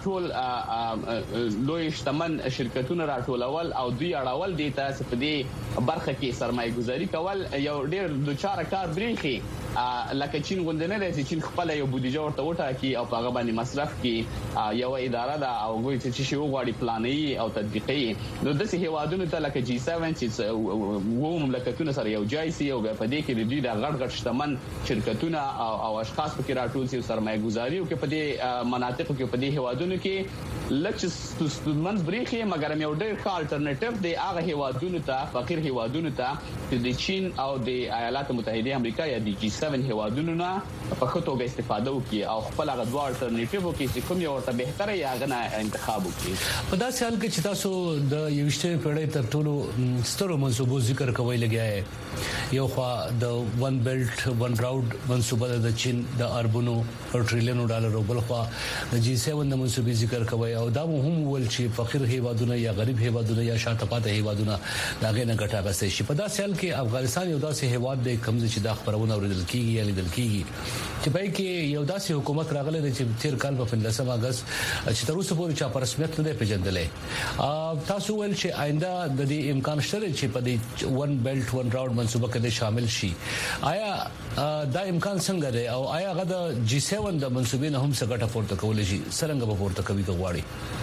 ټول لوی شتمن شرکتونه راټولول او دوی اړول دي ته په دې برخه کې سرمایه گزاري کول یو ډېر دوچاره کار بریخي. لکه چین غوندنه لري چې چین خپل یو بودیجه ورته وټاکي او په هغه باندې مصرف کوي، یو اداره ده او غوي چې شی وغواړي پلاني او تطبیقي. نو د سه هیوادونو ته لکه جی سبعه چې وو مملکتونه سره یو ځای سي او په دې کې د دوی د غړ غړ شتمن شرکتونه او اشخاص پکې راټول سي او سرمایه گزاري او کې په دې مناطق کې په دې هیوادونو کې لکه ستونزمن بریخي، مګر یو ډېر ښه الټرنیټیو دی هغه هیوادونو ته، فقیر هیوادونو ته چې د چین او د ایالات متحده امریکا یا د جی سبعه هیوادونو نه په خطوګه استفاده وکړي او خپل هغه دوه الټرنیټیو کې چې کوم یو ورته بهتره یا غنه انتخاب وکړي. په داسې حال کې چې تاسو د یوشته پیړۍ تر ټولو سترو منصوبو ذکر کوي لګیا یو خوا د ون بیلټ ون راوډ منصوبه د چین د اربونو او ټریلیونو ډالرو، بل خوا د جی سبعه د منصوبې ذکر کوي او دا هم ول چې فقیر هیوادونه یا غریب هیوادونه یا شاته پاتې هیوادونه داغه نه ګټه غسي شي. په داسې حال کې افغانستان یو داسې هیواد دی کوم چې د خبرونه اوریدل کیږي یا لیدل کیږي چې پای کې یو داسې حکومت راغله چې تیر کال په پنځم اگست چې تر اوسه پورې چا پر رسمیت نه پیژندلې. تاسو ول چې آینده د دې امکان شته چې په دې ون بیلټ ون راوډ منصوبه کې شامل شي. آیا دا امکان څنګه دی او آیا غدا جی سبعه د منصوبې نه هم څه ګټه پورته کولای شي؟ څنګه به پورته کوي غواړي؟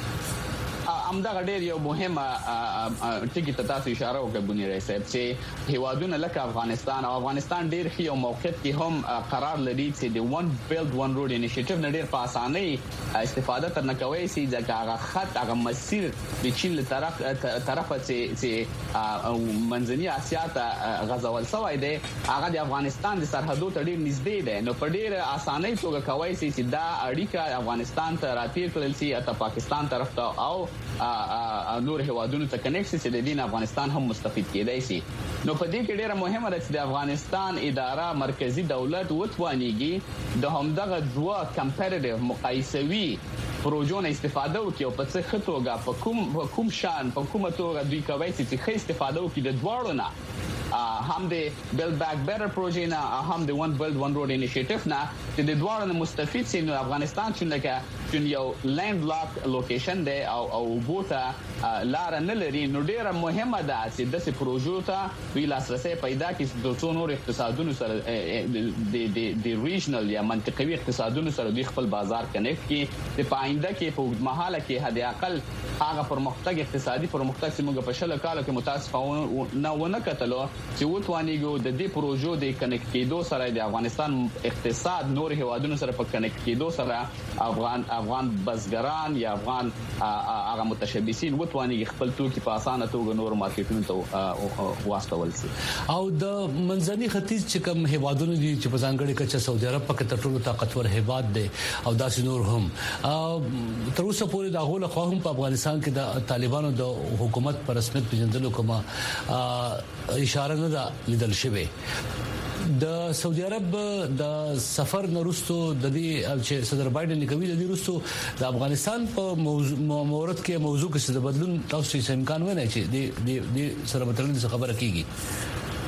همدا ډېر یو مهمه ټکی ته تاسو اشاره وکړه بنی رئیس صاحب چې هیوادونه لکه افغانستان او افغانستان ډېر ښه یو موقعیت کې هم قرار لري چې د ون بیلډ ون روډ انیشیټیو نه ډېر په اسانۍ استفاده تر نه کوي چې ځکه هغه خط هغه مسیر د چین له طرف طرفه چې منځنی اسیا ته غزول شوی دی هغه د افغانستان د سرحدو ته ډېر نږدې دی. نو په ډېر اسانۍ توګه کوي چې دا اړیکه افغانستان ته راتیر کړل شي اته پاکستان طرف ته او نور هیوادونو ته کنیکټ شي د دین افغانستان هم مستفید کېدای شي. نو په دې کې ډیره مهمه ده چې د افغانستان اداره مرکزی دولت وتوانیږي د همدغه دوه کمپیریټیو مقایسوي پروژو نه استفاده وکړي او په څه خطوګه په کوم په کوم شان په کومه توګه دوی کوي چې ښه استفاده وکړي د دواړو نه، هم د بیلډ بیک بیټر پروژې نه هم د ون بیلډ ون روډ انیشیټیو نه چې د دواړو نه مستفید شي. نو افغانستان چې لکه چې یو لینډ لاک لوکیشن دی او او بوته لار نه لري، نو ډیره مهمه ده چې د سې پروژو ته وی لاسرسي پیدا کړي د څو نور اقتصادونو سره د د د ریجنل یا منطقوي اقتصادونو سره د خپل بازار کنیکټ کړي چې په آینده کې په وګړمحاله کې حد اقل هغه پرمختګ اقتصادي پرمختګ چې موږ په شل کالو کې متاسفانه نه ونه کتلو چې وتوانیږو د دې پروژو د کنیکټ کېدو سره د افغانستان اقتصاد نور هیوادونو سره په کنیکټ کېدو سره افغان افغان بزګران یا افغان هغه متشبثین وتوانیږي خپل توکي په اسانه توګه نور مارکیټونو ته واستول شي. او د منځني ختیځ چې کوم هیوادونو دي چې په ځانګړي کچه سعودي عرب پکې تر ټولو طاقتور هیواد دی او داسې نور هم تر اوسه پورې د غوړه خو هم په افغانستان کې د طالبانو د حکومت پر رسمیت پیژندلو کومه اشاره نه ده لیدل شوی. د سعودي عرب د سفر نورستو د دې چې صدر بایدن کوي د دې رستو د افغانستان په مورد کې موضوع کې د بدلون تاسو یې امکان ونه چې د د سره مترلي خبره کیږي.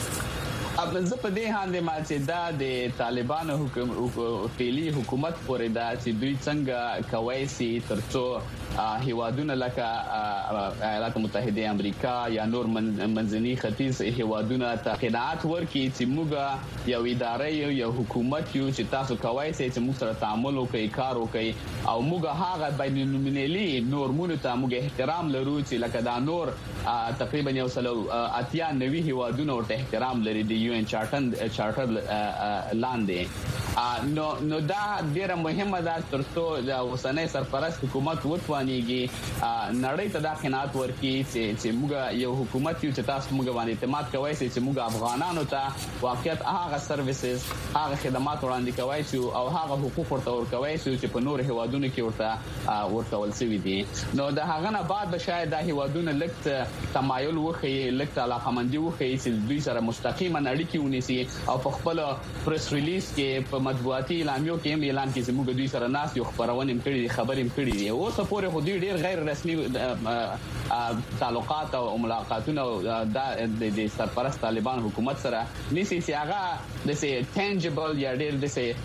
اب زه په دې هاندې ما چې دا د طالبانو حکومت فعلی حکومت پورې دا چې دوی څنګه کوي چې ترڅو هیوادونه لکه ایالات متحده امریکا یا نور منځني ختیځ هیوادونه ته قناعت ورکړي چې موږ یو اداره یو یو حکومت یو چې تاسو کوي چې موږ سره تعامل وکړي کار وکړي او موږ هغه بین المللي نورمونو ته موږ احترام لرو چې لکه دا نور تقریبا یو سلو اتیا نوي هیوادونه ورته احترام لري د یو ان چارټر چارټر لاندې. نو نو دا ډیره مهمه ده ترڅو د اوسنۍ سرپرست حکومت وتوانیږي نړۍ ته دا قناعت ورکړي چې موږ یو حکومت یو چې تاسو موږ باندې اعتماد کوئ چې موږ افغانانو ته واقعیت هغه سرویسز هغه خدمات وړاندې کوي او هغه حقوق ورته ورکوي چې په نور هیوادونو کې ورته ورکول شوی دي. نو د هغه نه بعد به شاید د هیوادونو لکه تمایل وخی لکه علاقمندي وخی چې دوی سره مستقیما اړیکې ونیسي او په خپل پریس ریلیز کې په په مطبوعاتي اعلامیو کې هم اعلان کې زموږ دوی سره ناس یو خبرونه کړي خبرې کړي دي او څه پورې خو دوی ډیر غیر رسمي تعلقات او ملاقاتونه د سرپرست طالبان حکومت سره نسی سیاغه د سي tangible یا ډیر د سي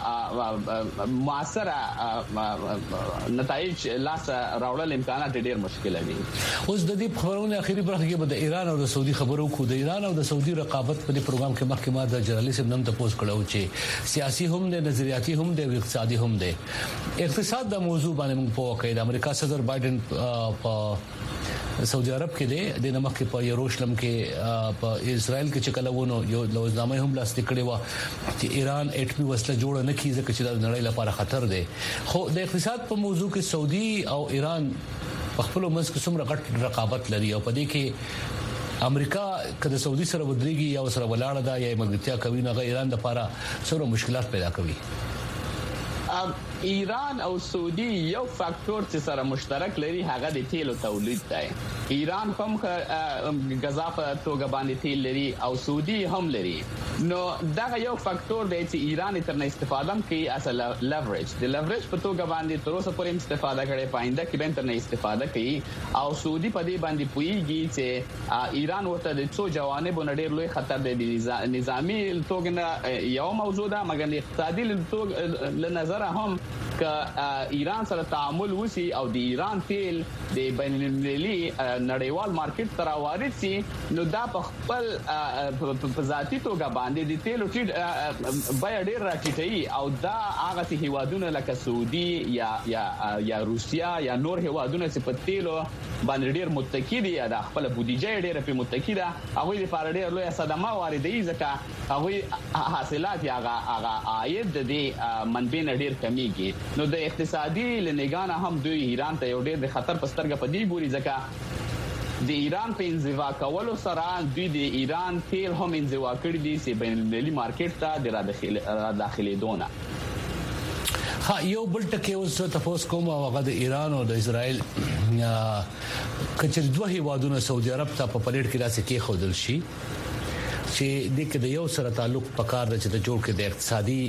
معاصره نتایج لاس راوړل امکانات ډیر مشکل دي. اوس د دې خبرونه اخیری برخه کې به د ایران او د سعودي خبرو کو د ایران او د سعودي رقابت په دې پروګرام کې مخکې ما د جرنالیست نن تاسو کړو چې سیاسي هم د نظریاتي هم د اقتصادي هم د اقتصاد د موضوع باندې موږ په وکړه د امریکا صدر بایدن په سعودي عرب کې دی د نمک په یروشلم کې په اسرائیل کې چې کله ونه یو لوزنامه هم لاس کړي و چې ایران اټومي وسله جوړ نه کیږي چې د نړۍ لپاره خطر دی. خو د اقتصاد په موضوع کې سعودي او ایران په خپل منځ کې څومره غټ رقابت لري او په دې کې امریکا کله سعودي سره ودرېږي یا سره ولاړه ده یا مګتیا کوي نه ایران لپاره څومره مشکلات پیدا کوي. ایران او سعودي یو فاکټور چې سره مشترک لري هغه د تیلو تولید دی. ایران هم غذا په توګه باندې تیل لري او سعودي هم لري. نو دا یو فاکټور دی چې ایران تر نه استفاده کوي اصل لیوریج د لیوریج په توګه باندې تر اوسه پورې استفاده کړي پاینده کې به تر نه استفاده کوي او سعودي په دې باندې پويږي چې ایران ورته د څو جوانب ډېر لوی خطر دی نظامی توګه یو موضوع ده مګر اقتصادي توګه له نظر هم ک ایران سره تعامل وسی او د ایران تیل د بین المللي نړیوال مارکیټ ته راوارد سي نو دا په خپل په ذاتي توګه باندې د تیلو ټیټ بیا ډیر راټیټي او دا هغه هیوادونه لکه سعودي یا یا یا روسیا یا نور هیوادونه چې په تیلو باندې ډیر متکی دي د خپل بودیجه ډیر په متکی ده هغه لپاره ډیر لوی صدمه واردوي ځکه هغه حاصلات هغه هغه عاید د منبع ډیر کمیږي. نو د اقتصادي لنګانه هم دوی ایران ته یو ډېر د خطر پسترګه پدې ګوري ځکه د ایران په انزوا کولو سره دوی د ایران تیل هم انزوا کړی دي چې بین المللي مارکیټ ته د را داخلي دونه. ها یو بل ټکی اوس تاسو کوم هغه د ایران او د اسرائیل کچې دوه هیوادونو سعودي عرب ته په پلیټ کې راځي کې خودل شي چې د کې د یو سره تعلق پکار د چې د جوړ کې د اقتصادي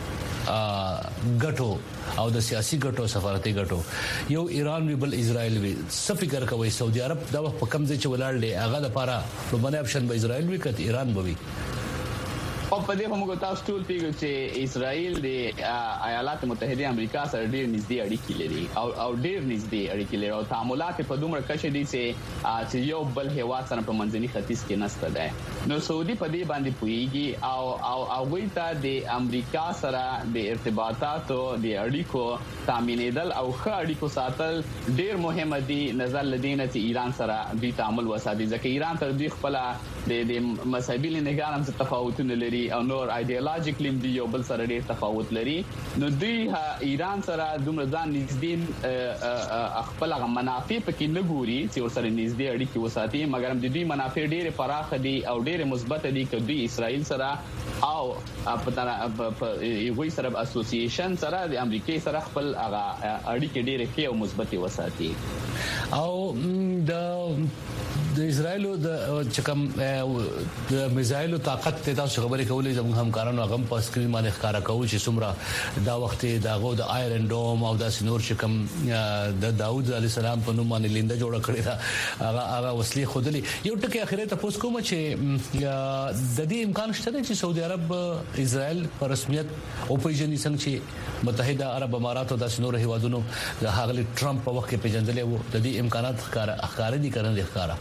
ګټو او د سیاسي ګټو سفارتي ګټو یو ایران وی بل اسرائیل وی څه فکر کوي سعودي عرب دا په کم ځای چې ولاړ دی هغه لپاره لومړی اپشن به اسرائیل وی کړي ایران به وي. او په دې هم تاسو ټول پیږو چې اسرائیل د ایالات متحده امریکا سره ډیر نږدې اړیکې لري او او ډیر نږدې اړیکې لري او تعاملات په دومره کچه دي چې چې یو بل هیواد سره په منځني ختیځ کې نشته ده. نو سعودي په دې باندې پويږي او او هغه ته د امریکا سره د ارتباطاتو د اړیکو تامینېدل او ښه اړیکو ساتل ډیر مهم دي نظر لدینه چې ایران سره د تعامل وساتي ځکه ایران تر دې خپل د مذهبي لنګان هم تفاوتونه لري او نور ایدئولوژیکلی دی یو بل سره ډیر تفاوت لري. نو دوی ایران سره دومره ځان نږدې خپل منافع پکې نه ګوري چې ورسره نږدې اړیکې وساتي مګر د دوی منافع ډیر پراخ دي او ډیر مثبت دي چې دوی اسرائیل سره او په یوه سره اسوسییشن سره د امریکای سره خپل هغه اړیکې ډیر ښه او مثبت وساتي. او د د اسرائیل د چکم د میزایلو طاقت ته تاسو خبرې کولې زموږ همکارانو هغه په سکرین باندې ښکارا کوي چې څومره دا وخت داغو د آیرن ډوم او د سنور چکم د داوود علی السلام په نوم باندې لینده جوړه کړې ده هغه هغه وسلې خودلې. یو ټکی اخیره تاسو کوم چې د دې امکان شته چې سعودي عرب اسرائیل په رسمیت او پیژني څنګه چې متحده عرب امارات او د سنور هیوادونو د هغه ټرمپ په وخت کې پیژندلې وو د دې امکانات ښکارا ښکارا دي کړنه ښکارا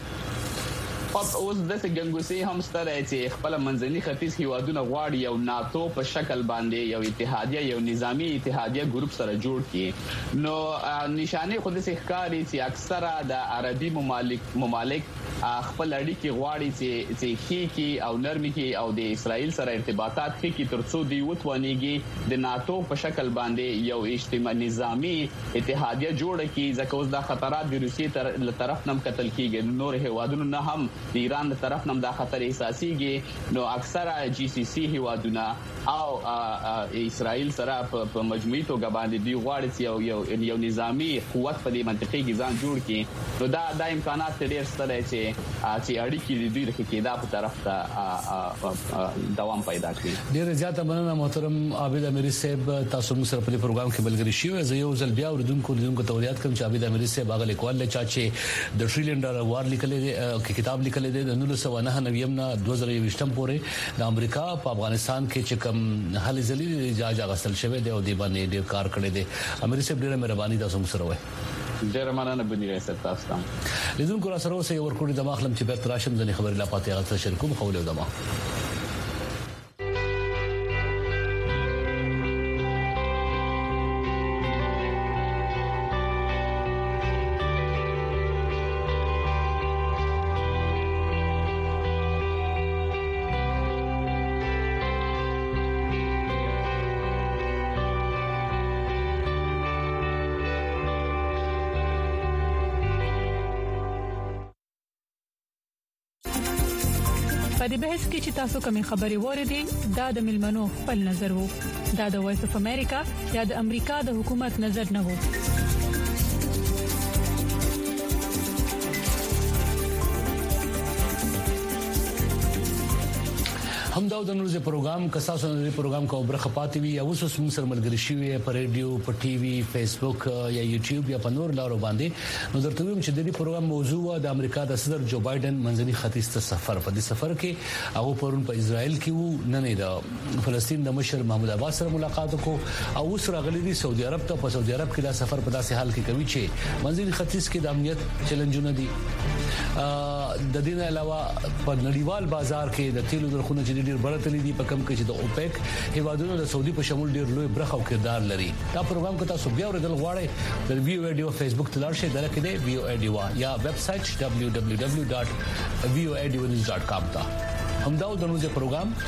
اوس د څنګهوسی هم ستاره چې خپل منځني ختیځ هیوادونه غواړي یو ناتو په شکل باندې یو اتحادیه یو نظامی اتحادیه ګروپ سره جوړ کړي. نو نشانه خود سه ښکاری چې اکثره د عربي ممالک ممالک خپل اړیکې غواړي چې چې خېکی او نرمي کې او د اسرائیل سره ارتباطات خېکی ترڅو دی وتوانيږي د ناتو په شکل باندې یو اجتماعي نظامی اتحادیه جوړ کړي ځکه اوس د خطرات د روسي تر طرف نم قتل کیږي نور هیوادونو نه هم د ایران له طرف نم دا خطر احساسيږي. نو اکثره جی سی سی هیوادونه او اسرائیل سره په مجموعي توګه باندې دی غواړي چې یو یو نظامی قوت په دې منطقي ځان جوړ کړي. نو دا د امکانات ډېر ستره چې چې اړیکې د دوی د کېدا په طرف ته دوام پیدا کړي. ډیر زیاته مننه محترم عابد امیری صاحب، تاسو موږ سره په پروګرام کې ملګری شئ. زه یو ځل بیا اوریدونکو لیدونکو ته وریاد کوم چې عابد امیری صاحب هغه لیکوال دی چې د ټریلیون ډالر وار لیکل دی کې کتاب لیکل دی د نولس سوه نهه نوي نه دوه زره یوویشتم پورې د امریکا په افغانستان کې چې کوم حل ذلیل اجازه غسل شوی دی او دی باندې ډیر کار کړی دی. امیری صاحب ډیره مهرباني تاسو موږ سره وای. ډیر مننه بنی رئیس تاسو ته. لیدونکو را سره اوسه ورکوړي د مخلم چې بیرته راشم ځنې خبرې لا پاتې هغه شریکوم خوله ودما. په دې بحث کې چې تاسو کومې خبرې وریدي دا د ملمنو خپل نظر وو. دا د وایس اف امریکا یا د امریکا د حکومت نظر نه وو. هم دا د نوروز پروګرام کساسو د پروګرام کو برخه پاتې وي او اوس موږ سره ملګری شوی په ریډیو، په ټي وي، فیسبوک یا یوټیوب یا په نور لارو باندې. نو درته وایم چې د دې پروګرام موضوع د امریکا د صدر جو بایدن منځني ختیځ ته سفر. په دې سفر کې هغه پرون په اسرائیل کې وو، نن د فلسطین د مشر محمود عباس سره ملاقات وکړو او اوس راغلی دی سعودي عرب ته. په سعودي عرب کې دا سفر په داسې حال کې کوي چې منځني ختیځ کې د امنیت چیلنجونه دي. د دې نه علاوه په نړیوال بازار کې د تیلو درخونه چې ډیر برتلی دي په کم کې چې د اوپیک هیوادونو د سعودي په شمول ډیر لوی برخه او کردار لري. دا پروګرام کو تاسو بیا ورته غواړئ د ویو ایډیو فیسبوک ته لاړ شئ درکې دی ویو ایډیو یا ویب سټ دبلیو دبلیو دبلیو ډاټ ویو ایډیو نیوز ډاټ کام ته. همدا د نوروز پروګرام